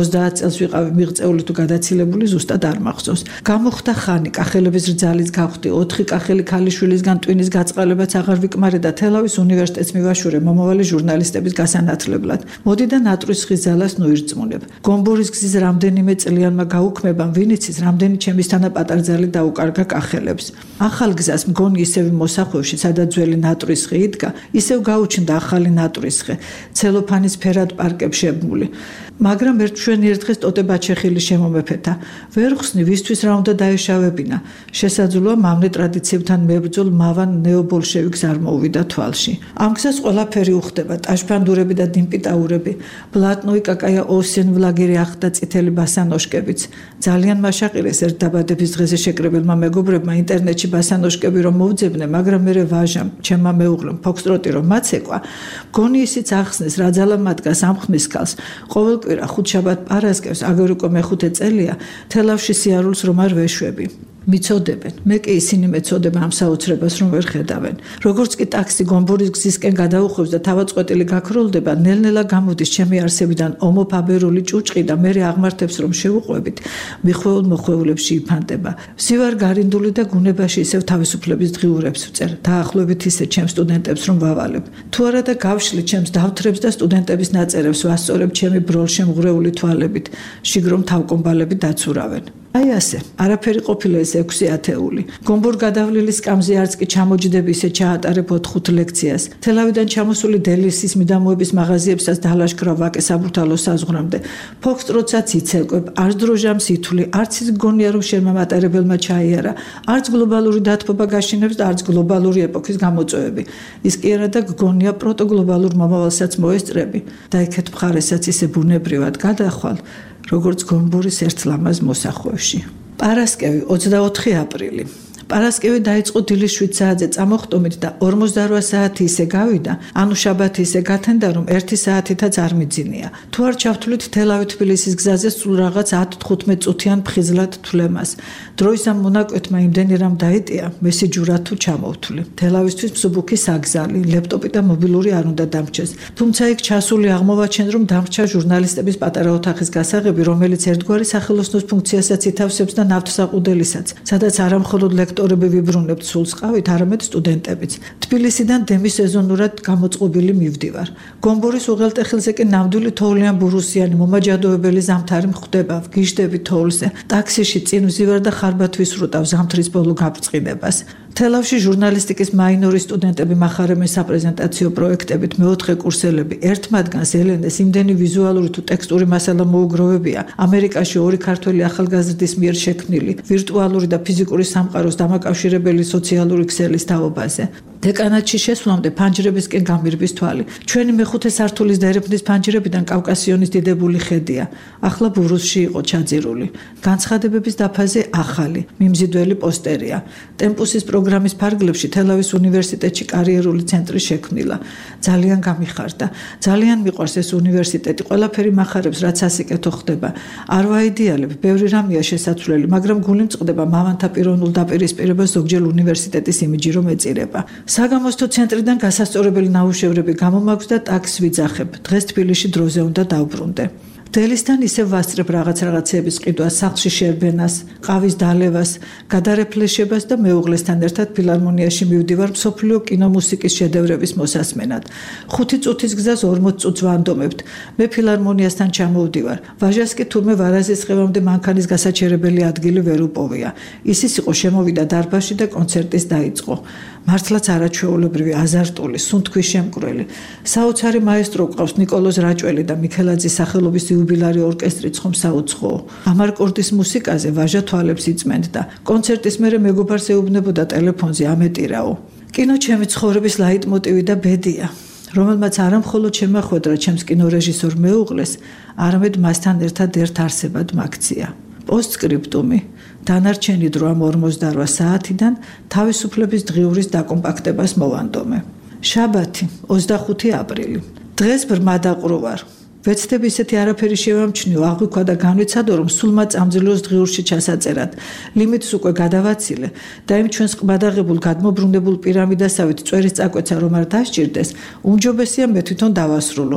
ოცდაათ წელს ვიყავი მიღწეული თუ გადაცილებული ზუსტად არ მახსოვს. გამოხდა ხანი კახელების რძალის გავხდი, ოთხი კახელი ქალიშვილისგან ტვინის გაწყალებაც აღარ ვიკმარე და თელავის უნივერსიტეტს მივაშურე მომავალი ჟურნალისტების გასანათლებლად. მოდი და ნატრის ხის ძალას ნუირწმუნებ. გომბორის გზის რამდენიმე წლიანმა გაუქმებამ ვინ იცის რამდენი ჩემის თანაპატარძალი დაუკარგა კახელებს. ახალ გზას მგონი ისევ მოსახვევში, სადაც ძველი ნატრის ხე იდგა, ისევ გაუჩნდა ახალი ნატრის ხე, ცელოფანის ფერად პარკებს შებმული. მაგრამ ერთ მშვენიერ დღეს ტოტე ბაჩეხილი შემომეფეთა. ვერ ხსნი ვისთვის რა უნდა დაეშავებინა. შესაძლოა მამნე ტრადიციებთან მებრძოლ მავან ნეობოლშევიკს არ მოუვიდა თვალში. ამ გზას ყველაფერი უხდება, ტაშფანდურები და დინპიტაურები, ბლატნოი კაკაია ოსენ ვლაგერი ახდა წითელი ბასანოშკებიც. ძალიან მაშაყირეს ერთ დაბადების დღეზე შეკრებელმა მეგობრებმა ინტერნეტში ბასანოშკები რომ მოვძებნე, მაგრამ მე ვაჟამ, ჩემმა მეუღლემ ფოქსტროტი რომ მაცეკვა, გონი ისიც ახსნეს რა ძალა მადგას ამ ხმის ქალს. ყოველ კვირა ხუთშაბათ პარასკევს, აგერ უკვე მეხუთე წელია, თელავში სიარულს რომ არ ვეშვები. მიცოდებენ, მე კი ისინი მეცოდება ამ საოცრებას რომ ვერ ხედავენ. როგორც კი ტაქსი გომბორის გზისკენ გადაუხვევს და თავაწყვეტილი გაქროლდება, ნელ-ნელა გამოდის ჩემი არსებიდან ომოფაბერული ჭუჭყი და მე აღმართებს რომ შევუყვებით, მიხვეულ მოხვეულებში იფანტება. ვსივარ გარინდული და გუნებაში ისევ თავისუფლების დღიურებს ვწერ. დაახლოებით ისე ჩემ სტუდენტებს რომ ვავალებ. თუ არა და გავშლი ჩემს დავთრებს და სტუდენტების ნაწერებს ვასწორებ ჩემი ბროლშემღვრეული თვალებით, შიგრომ თავკომბალები დაცურავენ. აი ასე, არაფერი ყოფილა ეს ექვსი ათეული. გომბორ გადავლილი სკამზე არც კი ჩამოჯდები ისე ჩაატარებ ოთხ ლექციას. თელავიდან ჩამოსული დელისის მიდამოების მაღაზიებსაც დალაშქრა ვაკე საბურთალოს საზღვრამდე. ფოქსტროტსაც იცეკვებ, არც დროჟამს ითვლი, არც ის გონია რომ შენმა მატარებელმა ჩაიარა, არც გლობალური დათბობა გაშინებს და არც გლობალური ეპოქის გამოწვევები. ის კი არა და გგონია პროტოგლობალურ მომავალსაც მოესწრები და იქეთ მხარესაც ისე ბუნებრივად გადახვალ, როგორც გომბორის ერთ ლამაზ მოსახვევში. პარასკევი ოცდაოთხი აპრილი. პარასკევი დაიწყო დილის შვიდ საათზე წამოხტომით და ორმოცდარვა საათი ისე გავიდა, ანუ შაბათი ისე გათენდა რომ ერთი საათითაც არ მიძინია. თუ არ ჩავთვლით თელავი თბილისის გზაზე სულ რაღაც ათ თხუთმეტ წუთიან ფხიზლად თვლემას. დროის ამ მონაკვეთმა იმდენი რამ დაიტია, მესიჯურად თუ ჩამოვთვლი. თელავისთვის მსუბუქი საგზალი, ლეპტოპი და მობილური არ უნდა დამრჩეს. თუმცა იქ ჩასული აღმოვაჩენ რომ დამრჩა ჟურნალისტების პატარა ოთახის გასაღები, რომელიც ერთგვარი სახელოსნოს ფუნქციასაც ითავსებს და ნავთსაყუდელისაც, სადაც არა მხოლოდ ლექტორები ვიბრუნებთ სულს ყავით, არამედ სტუდენტებიც. თბილისიდან დემისეზონურად გამოწყობილი მივდივარ. გომბორის უღელტეხილზე კი ნამდვილი თოვლიან ბურუსიანი მომაჯადოებელი ზამთარი მხვდება, ვგიჟდები თოვლზე. ტაქსიში წინ ვზივარ და ხარბად ვისრუტავ ზამთრის ბოლო გაფრწყინებას. თელავში ჟურნალისტიკის მაინორის სტუდენტები მახარებენ საპრეზენტაციო პროექტებით, მეოთხე კურსელები. ერთ მათგანს ელენეს იმდენი ვიზუალური თუ ტექსტური მასალა მოუგროვებია, ამერიკაში ორი ქართველი ახალგაზრდის მიერ შექმნილი ვირტუალური და ფიზიკური სამყაროს დამაკავშირებელი სოციალური ქსელის თაობაზე. დეკანატში შესვლამდე ფანჯრებისკენ გამირბის თვალი. ჩვენი მეხუთე სართულის დერეფნის ფანჯრებიდან კავკასიონის დიდებული ხედია. ახლა ბურუსში იყო ჩაძირული. განცხადებების დაფაზე ახალი, მიმზიდველი პოსტერია. ტემპუსის პროგრამის ფარგლებში თელავის უნივერსიტეტში კარიერული ცენტრი შექმნილა. ძალიან გამიხარდა. ძალიან მიყვარს ეს უნივერსიტეტი. ყველაფერი მახარებს, რაც ასიკეთო ხდება. არ ვაიდეალებ, ბევრი რამეა შესაძლებელი, მაგრამ გული მწყდება მამანთა პიროვნულ დაპირისპირებას ზოგჯერ უნივერსიტეტის იმიჯი რომ ეწირება. საგამოსთო ცენტრიდან გასასწორებელი ნაუშევრები გამომაქვს და ტაქსს ვიძახებ. დღეს თბილისში დროზე უნდა დავბრუნდე. დელისთან ისევ ვასწრებ რაღაც რაღაცეების ყიდვას, სახლში შერბენას, ყავის დალევას, გადარეფლეშებას და მეუღლესთან ერთად ფილარმონიაში მივდივარ მსოფლიო კინომუსიკის შედევრების მოსასმენად. ხუთი წუთის გზას ორმოც წუთს ვანდომებთ. მე ფილარმონიასთან ჩამოვდივარ. ვაჟას კი თურმე ვარაზის ხევამდე მანქანის გასაჩერებელი ადგილი ვერ უპოვია. ისიც იყო შემოვიდა დარბაზში და კონცერტის დაიწყო. მართლაც არაჩვეულებრივი, აზარტული, სუნთქვის შემკვრელი. საოცარი მაესტრო ყავს ნიკოლოზ რაჭველი და მიქელაძის სახელობის იუბილარი ორკესტრი ცხომ საუცხოო. ამარკორდის მუსიკაზე ვაჟა თვალებს იწმენდა. კონცერტის მერე მეგობარს ეუბნებოდა ტელეფონზე ამეტირაო. კინო ჩემი ცხოვრების ლაიტმოტივი და ბედია, რომელმაც არა მხოლოდ შემახვედრა ჩემს კინორეჟისორ მეუღლეს, არამედ მასთან ერთად ერთ არსებად მაქცია. პოსტსკრიპტუმი. დანარჩენი დრო ამ ორმოცდარვა საათიდან თავისუფლების დღიურის დაკომპაქტებას მოვანდომე. შაბათი, ოცდახუთი აპრილი. დღეს ბრმა დაყრუვარ. ვეცდები ისეთი არაფერი შევამჩნიო, აღვიქვა და განვიცადო, რომ სულმა წამძილოს დღიურში ჩასაწერად. ლიმიტს უკვე გადავაცილე და იმ ჩვენს ყბადაღებულ გადმობრუნებულ პირამიდასავით წვერის წაკვეცა რომ არ დასჭირდეს, უმჯობესია მე თვითონ დავასრულო.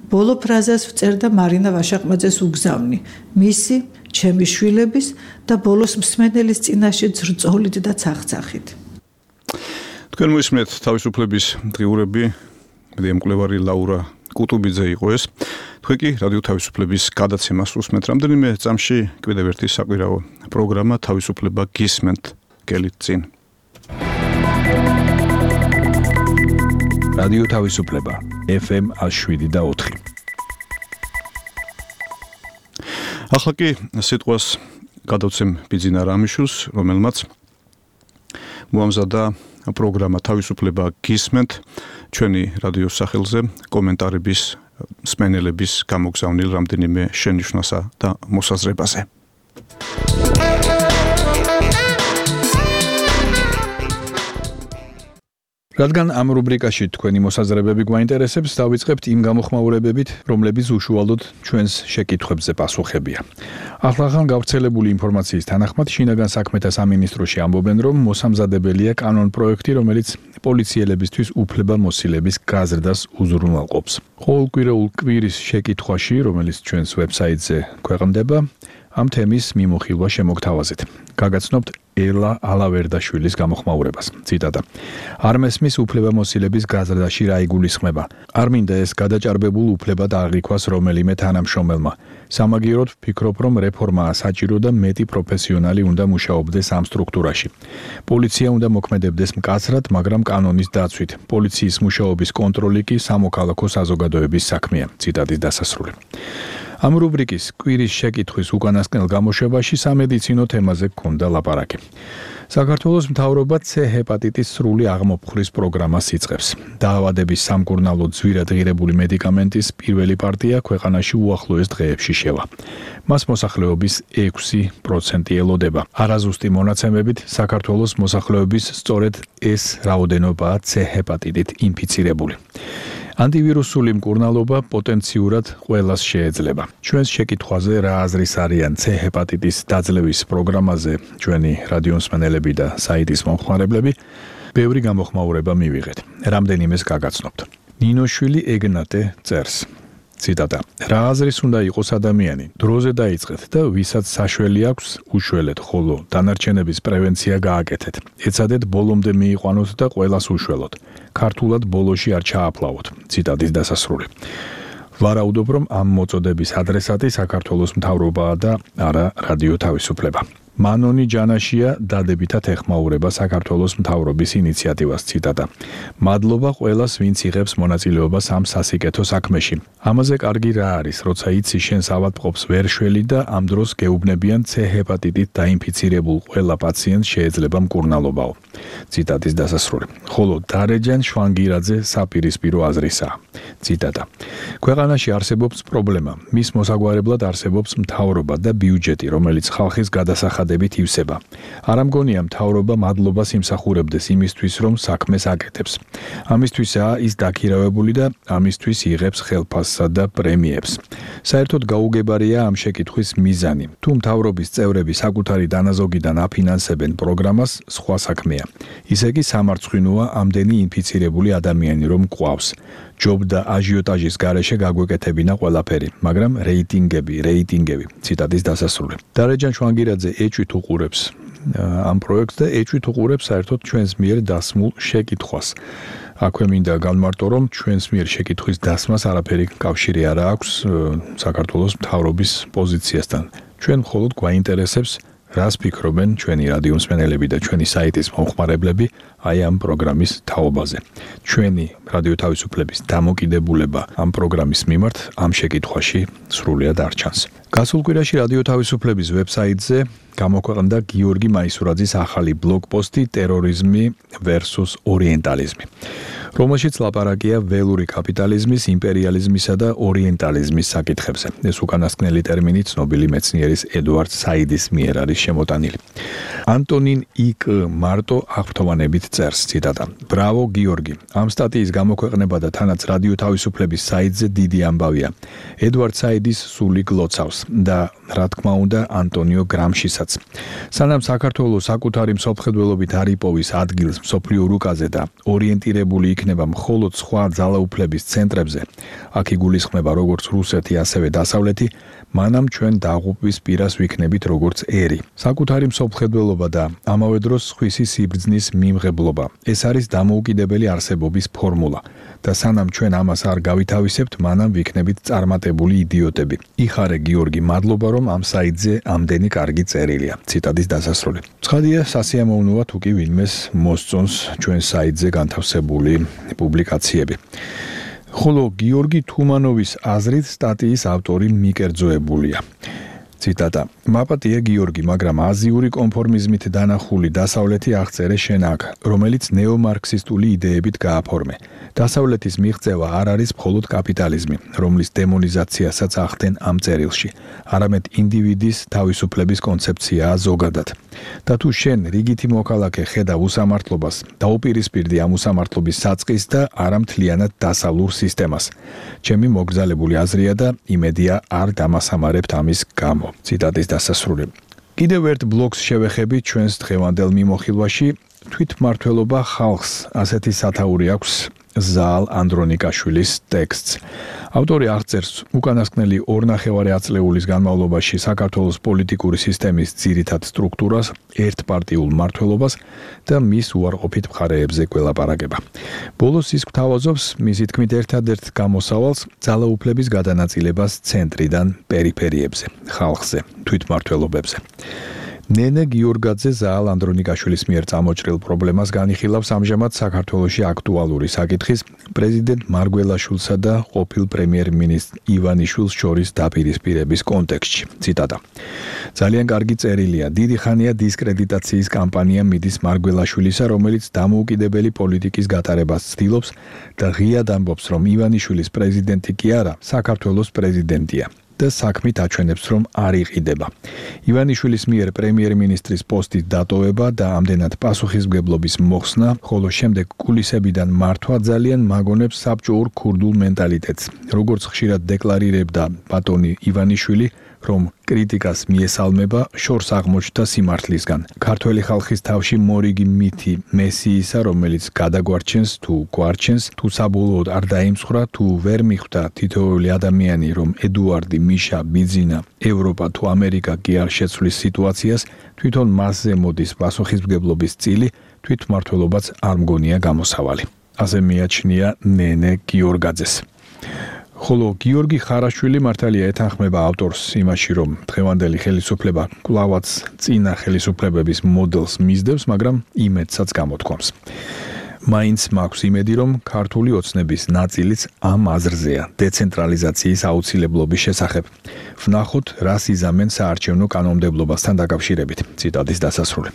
ბოლო ფრაზას ვწერდა მარინა ვაშაყმაძეს უგზავნი, მისი, ჩემი შვილების და ბოლოს მსმენელის წინაშე ძრწოლით და ცახცახით. თქვენ მოისმენთ თავისუფლების დღიურები, მედიამკვლევარი ლაურა კუტუბიძე იყო ეს. თქვენ კი რადიო თავისუფლების გადაცემას უსმენთ. რამდენიმე წამში კიდევ ერთი საკვირაო პროგრამა თავისუფლება გისმენთ გელით წინ. რადიო თავისუფლება ეფ ემ შვიდ და ოთხი. ახლა კი სიტყვას გადავცემ ბიძინა რამიშვილს, რომელმაც მოამზადა პროგრამა თავისუფლება გისმენთ ჩვენი რადიოს სახელზე კომენტარების მსმენელების გამოგზავნილ რამდენიმე შენიშვნასა და მოსაზრებაზე. რადგან ამ რუბრიკაში თქვენი მოსაზრებები გვაინტერესებს, დავიწყებთ იმ გამოხმაურებებით, რომლებიც უშუალოდ ჩვენს შეკითხვებზე პასუხებია. ახლახან გავრცელებული ინფორმაციის თანახმად, შინაგან საქმეთა სამინისტროში ამბობენ, რომ მოსამზადებელია კანონპროექტი, რომელიც პოლიციელებისთვის უფლებამოსილების გაზრდას უზრუნველყოფს. ყოველკვირეულ კვირის შეკითხვაში, რომელიც ჩვენს ვებსაიტზე ქვეყნდება, ამ თემის მიმოხილვა შემოგთავაზეთ. გაგაცნობთ ელა ალავერდაშვილის გამოხმაურებას. ციტატა. არ მესმის უფლებამოსილების გაზრდაში რა იგულისხმება. არ მინდა ეს გადაჭარბებულ უფლებად აღიქვას რომელიმე თანამშრომელმა. სამაგიეროდ ვფიქრობ, რომ რეფორმაა საჭირო და მეტი პროფესიონალი უნდა მუშაობდეს ამ სტრუქტურაში. პოლიცია უნდა მოქმედებდეს მკაცრად, მაგრამ კანონის დაცვით. პოლიციის მუშაობის კონტროლი კი სამოქალაქო საზოგადოების საქმეა. ციტატის დასასრული. ამ რუბრიკის კვირის შეკითხვის უკანასკნელ გამოშვებაში სამედიცინო თემაზე გქონდა ლაპარაკი. საქართველოს მთავრობა C ჰეპატიტის სრული აღმოფხვრის პროგრამას იწყებს. დაავადების სამკურნალოდ ძვირად ღირებული მედიკამენტის პირველი პარტია ქვეყანაში უახლოეს დღეებში შევა. მას მოსახლეობის ექვსი პროცენტი ელოდება. არაზუსტი მონაცემებით საქართველოს მოსახლეობის სწორედ ეს რაოდენობაა C ჰეპატიტით ინფიცირებული. ანტივირუსული მკურნალობა პოტენციურად ყველას შეეძლება. ჩვენს შეკითხვაზე რა აზრის არიან C ჰეპატიტის დაძლევის პროგრამაზე ჩვენი რადიომსმენელები და საიტის მომხმარებლები, ბევრი გამოხმაურება მივიღეთ. რამდენიმეს გაგაცნობთ. ნინოშვილი ეგნატე წერს. ციტატა. რა აზრის უნდა იყოს ადამიანი? დროზე დაიწყეთ და ვისაც საშველი აქვს, უშველეთ, ხოლო დანარჩენების პრევენცია გააკეთეთ. ეცადეთ ბოლომდე მიიყვანოთ და ყველას უშველოთ. ქართულად ბოლოში არ ჩააფლავოთ. ციტატის დასასრული. ვარაუდობ, რომ ამ მოწოდების ადრესატი საქართველოს მთავრობაა და არა რადიო თავისუფლება. მანონი ჯანაშია დადებითად ეხმაურება საქართველოს მთავრობის ინიციატივას. ციტატა. მადლობა ყველას, ვინც იღებს მონაწილეობას ამ სასიკეთო საქმეში. ამაზე კარგი რა არის, როცა იცი შენს ავადმყოფს ვერ შველი და ამ დროს გეუბნებიან C ჰეპატიტით დაინფიცირებულ ყველა პაციენტს შეიძლება მკურნალობაო. ციტატის დასასრული. ხოლო დარეჯან შვანგირაძე საპირისპირო აზრისაა. ციტატა. ქვეყანაში არსებობს პრობლემა. მის მოსაგვარებლად არსებობს მთავრობა და ბიუჯეტი, რომელიც ხალხის გადასახადებით ივსება. არ ამგონია მთავრობა მადლობას იმსახურებდეს იმისთვის, რომ საქმეს აკეთებს. ამისთვისაა ის დაქირავებული და ამისთვის იღებს ხელფასსა და პრემიებს. საერთოდ გაუგებარია ამ შეკითხვის მიზანი. თუ მთავრობის წევრები საკუთარი დანაზოგიდან აფინანსებენ პროგრამას, სხვა საქმეა. ისე კი სამარცხვინოა ამდენი ინფიცირებული ადამიანი რომ გვყავს. ჯობ და აჟიოტაჟის გარეშე გაგვეკეთებინა ყველაფერი, მაგრამ რეიტინგები, რეიტინგები. ციტატის დასასრული. დარეჯან შვანგირაძე ეჭვით უყურებს ამ პროექტს და ეჭვით უყურებს საერთოდ ჩვენს მიერ დასმულ შეკითხვას. აქვე მინდა განმარტო, რომ ჩვენს მიერ შეკითხვის დასმას არაფერი კავშირი არ აქვს საქართველოს მთავრობის პოზიციასთან. ჩვენ მხოლოდ გვაინტერესებს რას ფიქრობენ ჩვენი რადიომსმენელები და ჩვენი საიტის მომხმარებლები აი ამ პროგრამის თაობაზე. ჩვენი რადიო თავისუფლების დამოკიდებულება ამ პროგრამის მიმართ ამ შეკითხვაში სრულიად არ ჩანს. გასულ კვირაში რადიო თავისუფლების ვებსაიტზე გამოქვეყნდა გიორგი მაისურაძის ახალი ბლოგპოსტი ტერორიზმი versus ორიენტალიზმი, რომელშიც ლაპარაკია ველური კაპიტალიზმის, იმპერიალიზმისა და ორიენტალიზმის საკითხებზე. ეს უკანასკნელი ტერმინი ცნობილი მეცნიერის ედუარდ საიდის მიერ არის შემოტანილი. ანტონინ იკ მარტო აღფრთოვანებით წერს, ციტატა: "ბრავო გიორგი, ამ სტატიის გამოქვეყნება და თანაც რადიო თავისუფლების საიტზე დიდი ამბავია. ედვარდ საიდის სული გლოცავს და რა თქმა უნდა ანტონიო გრამშისაც. სანამ საქართველოს საკუთარი მსოფლმხედველობით არ იპოვის ადგილს მსოფლიო რუკაზე და ორიენტირებული იქნება მხოლოდ სხვა ძალაუფლების ცენტრებზე, აქ იგულისხმება როგორც რუსეთი, ასევე დასავლეთი, მანამ ჩვენ დაღუპვის პირას ვიქნებით როგორც ერი. საკუთარი მსოფლმხედველობა და ამავე დროს სხვისი სიბრძნის მიმღებლობა. ეს არის დამოუკიდებელი არსებობის ფორმულა და სანამ ჩვენ ამას არ გავითავისებთ, მანამ ვიქნებით წარმატებული იდიოტები. იხარე გიორგი, მადლობა რომ ამ საიტზე ამდენი კარგი წერილია." ციტატის დასასრული. ცხადია, სასიამოვნოა თუ კი ვინმეს მოსწონს ჩვენ საიტზე განთავსებული პუბლიკაციები. ხოლო გიორგი თუმანოვის აზრით სტატიის ავტორი მიკერძოებულია. ციტატა: "მაპატია გიორგი, მაგრამ აზიური კონფორმიზმით დანახული დასავლეთი აღწერე შენ აქ, რომელიც ნეომარქსისტული იდეებით გააფორმე. დასავლეთის მიღწევა არ არის მხოლოდ კაპიტალიზმი, რომლის დემონიზაციასაც ახდენ ამ წერილში, არამედ ინდივიდის თავისუფლების კონცეფციაა ზოგადად. და თუ შენ რიგითი მოქალაქე ხედავ უსამართლობას, დაუპირისპირდი ამ უსამართლობის საწყის და არა მთლიანად დასავლურ სისტემას. ჩემი მოგზალებული აზრია და იმედია არ დამასამარებთ ამის გამო." ციტატის დასასრული. კიდევ ერთ ბლოგს შევეხები ჩვენს დღევანდელ მიმოხილვაში. თვითმმართველობა ხალხს, ასეთი სათაური აქვს ზაალ ანდრონიკაშვილის ტექსტს. ავტორი აღწერს უკანასკნელი ორნახევარი აწლეულის განმავლობაში საქართველოს პოლიტიკური სისტემის ძირითად სტრუქტურას, ერთპარტიულ მმართველობას და მის უარყოფით მხარეებზე გველაპარაკება. ბოლოს ის გვთავაზობს მისი თქმით ერთადერთ გამოსავალს ძალაუფლების გადანაწილებას ცენტრიდან პერიფერიებზე, ხალხზე, თვითმმართველობებზე. ნენე გიორგაძე ზაალ ანდრონიკაშვილის მიერ წამოჭრილ პრობლემას განიხილავს ამჟამად საქართველოში აქტუალური საკითხის პრეზიდენტ მარგველაშვილსა და ყოფილ პრემიერ-მინისტრ ივანიშვილს შორის დაპირისპირების კონტექსტში. ციტატა: "ძალიან კარგი წერილია. დიდი ხანია დისკრედიტაციის კამპანია მიდის მარგველაშვილისა, რომელიც დამოუკიდებელი პოლიტიკის გატარებას ცდილობს და ღიად ამბობს, რომ ივანიშვილის პრეზიდენტი კი არა, საქართველოს პრეზიდენტია. და საქმით აჩვენებს, რომ არ იყიდება. ივანიშვილის მიერ პრემიერ-მინისტრის პოსტის დატოვება და ამდენად პასუხისმგებლობის მოხსნა, ხოლო შემდეგ კულისებიდან მართვა ძალიან მაგონებს საბჭოურ ქურდულ მენტალიტეტს. როგორც ხშირად დეკლარირებდა ბატონი ივანიშვილი, რომ კრიტიკას მიესალმება, შორს აღმოჩნდა სიმართლისგან. ქართველი ხალხის თავში მორიგი მითი მესიისა, რომელიც გადაგვარჩენს თუ გვარჩენს, თუ საბოლოოდ არ დაიმსხვრა, თუ ვერ მიხვდა თითოეული ადამიანი, რომ ედუარდი, მიშა, ბიძინა, ევროპა თუ ამერიკა კი არ შეცვლის სიტუაციას, თვითონ მასზე მოდის პასუხისმგებლობის წილი, თვითმმართველობაც არ მგონია გამოსავალი. ასე მიაჩნია ნენე გიორგაძეს. ხოლო გიორგი ხარაშვილი მართალია ეთანხმება ავტორს იმაში, რომ დღევანდელი ხელისუფლება კვლავაც წინა ხელისუფლებების მოდელს მისდევს, მაგრამ იმედსაც გამოთქვამს. მაინც მაქვს იმედი, რომ ქართული ოცნების ნაწილიც ამ აზრზეა დეცენტრალიზაციის აუცილებლობის შესახებ. ვნახოთ, რას იზამენ საარჩევნო კანონმდებლობასთან დაკავშირებით. ციტატის დასასრული.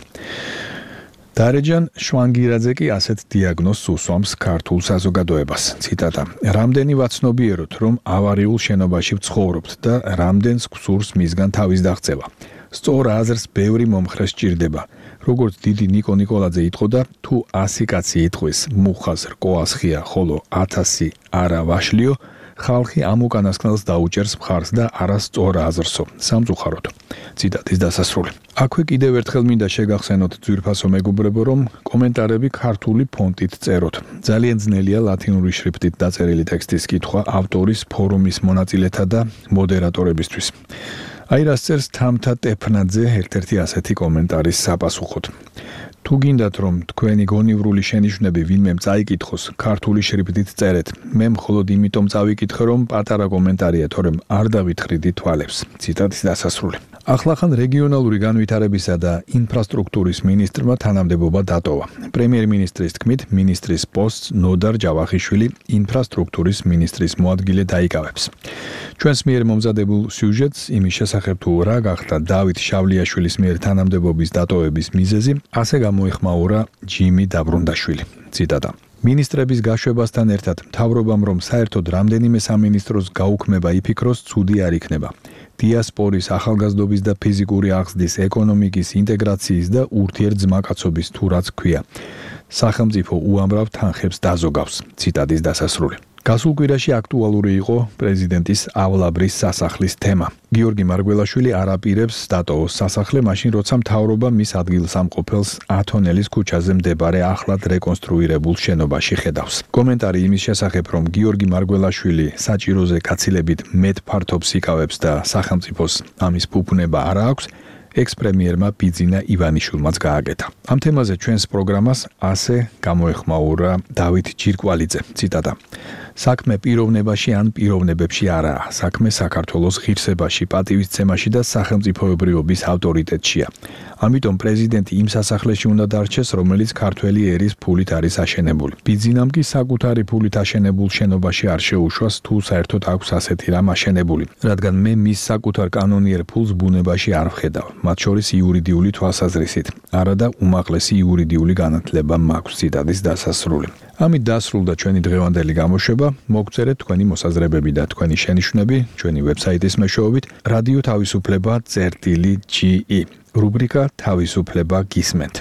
დარეჯან შვანგირაძე კი ასეთ დიაგნოზს უსვამს ქართულ საზოგადოებას. ციტატა: "რამდენი ვაცნობიეროთ, რომ ავარიულ შენობაში ვცხოვრობთ და რამდენს გვსურს მისგან თავის დაღწევა. სწორ აზრს ბევრი მომხრე სჭირდება. როგორც დიდი ნიკო ნიკოლაძე იტყოდა, თუ ასი კაცი იტყვის, მუხას რკოას ხია, ხოლო ათასი არა ვაშლიო, ხალხი ამ უკანასკნელს დაუჭერს მხარს და არასწორ აზრსო, სამწუხაროდ." ციტატის დასასრული. აქვე კიდევ ერთხელ მინდა შეგახსენოთ ძვირფასო მეგობრებო, რომ კომენტარები ქართული ფონტით წეროთ. ძალიან ძნელია ლათინური შრიფტით დაწერილი ტექსტის კითხვა ავტორის, ფორუმის მონაწილეთა და მოდერატორებისთვის. აი რას წერს თამთა ტეფნაძე ერთ-ერთი ასეთი კომენტარის საპასუხოდ. თუ გინდათ, რომ თქვენი გონივრული შენიშვნები ვინმემ წაიკითხოს, ქართული შრიფტით წერეთ. მე მხოლოდ იმიტომ წავიკითხე, რომ პატარა კომენტარია, თორემ არ დავითხრიდი თვალებს. ციტატის დასასრული. ახლახან რეგიონალური განვითარებისა და ინფრასტრუქტურის მინისტრმა თანამდებობა დატოვა. პრემიერ-მინისტრის თქმით, მინისტრის პოსტს ნოდარ ჯავახიშვილი ინფრასტრუქტურის მინისტრის მოადგილე დაიკავებს. ჩვენს მიერ მომზადებულ სიუჟეტს იმის შესახებ თუ რა გახდა დავით შავლიაშვილის მიერ თანამდებობის დატოვების მიზეზი, ასე გამოიხმაურა ჯიმი დაბრუნდაშვილი. ციტატა: მინისტრების გაშვებასთან ერთად მთავრობამ რომ საერთოდ რამდენიმე სამინისტროს გაუქმება იფიქროს, ცუდი არ იქნება. დიასპორის, ახალგაზრდობის და ფიზიკური აღზრდის, ეკონომიკის, ინტეგრაციის და ურთიერთძმაკაცობის თუ რაც ქვია. სახელმწიფო უამრავ თანხებს დაზოგავს. ციტატის დასასრული. გასულ კვირაში აქტუალური იყო პრეზიდენტის ავლაბრის სასახლის თემა. გიორგი მარგველაშვილი არ აპირებს დატოვოს სასახლე მაშინ, როცა მთავრობა მის ადგილსამყოფელს ათონელის ქუჩაზე მდებარე ახლად რეკონსტრუირებულ შენობაში ხედავს. კომენტარი იმის შესახებ, რომ გიორგი მარგველაშვილი საჭიროზე გაცილებით მეტ ფართობს იკავებს და სახელმწიფოს ამის ფუფუნება არ აქვს, ექს-პრემიერმა ბიძინა ივანიშვილმაც გააკეთა. ამ თემაზე ჩვენს პროგრამას ასე გამოეხმაურა დავით ჯირკვალიძე. ციტატა: საქმე პიროვნებაში ან პიროვნებებში არაა. საქმე საქართველოს ღირსებაში, პატივისცემაში და სახელმწიფოებრიობის ავტორიტეტშია. ამიტომ პრეზიდენტი იმ სასახლეში უნდა დარჩეს, რომელიც ქართველი ერის ფულით არის აშენებული. ბიძინამ კი საკუთარი ფულით აშენებულ შენობაში არ შეუშვას, თუ საერთოდ აქვს ასეთი რამ აშენებული, რადგან მე მის საკუთარ კანონიერ ფულს ბუნებაში არ ვხედავ, მათ შორის იურიდიული თვალსაზრისით. არადა უმაღლესი იურიდიული განათლება მაქვს. ციტატის დასასრული. ამით დასრულდა ჩვენი დღევანდელი გამოშვება. მოგწერეთ თქვენი მოსაზრებები და თქვენი შენიშვნები ჩვენი ვებსაიტის მეშვეობით რადიო თავისუფლება წერტილი ჯი ი. რუბრიკა თავისუფლება გისმენთ.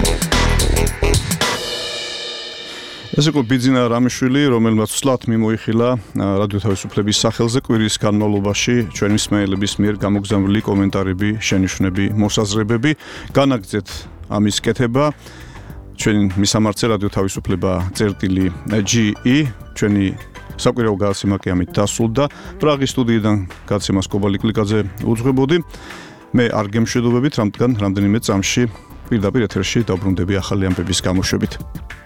ეს იყო ბიძინა რამიშვილი, რომელმაც სლათ მიმოიხილა რადიო თავისუფლების სახელზე კვირის განმავლობაში ჩვენი მსმენელების მიერ გამოგზავნილი კომენტარები, შენიშვნები, მოსაზრებები. განაგრძეთ ამის კეთება. ჩვენი მისამართზე რადიო თავისუფლება წერტილი ჯი ი. ჩვენი საკვირაო გასცემა კი ამით დასრულდა. პრაღის სტუდიიდან გასცემას კობალი კლიკაძე უძღვებოდი. მე არ გემშვიდობებით, რადგან რამდენიმე წამში პირდაპირ ეთერში დავბრუნდები ახალი ამბების გამოშვებით.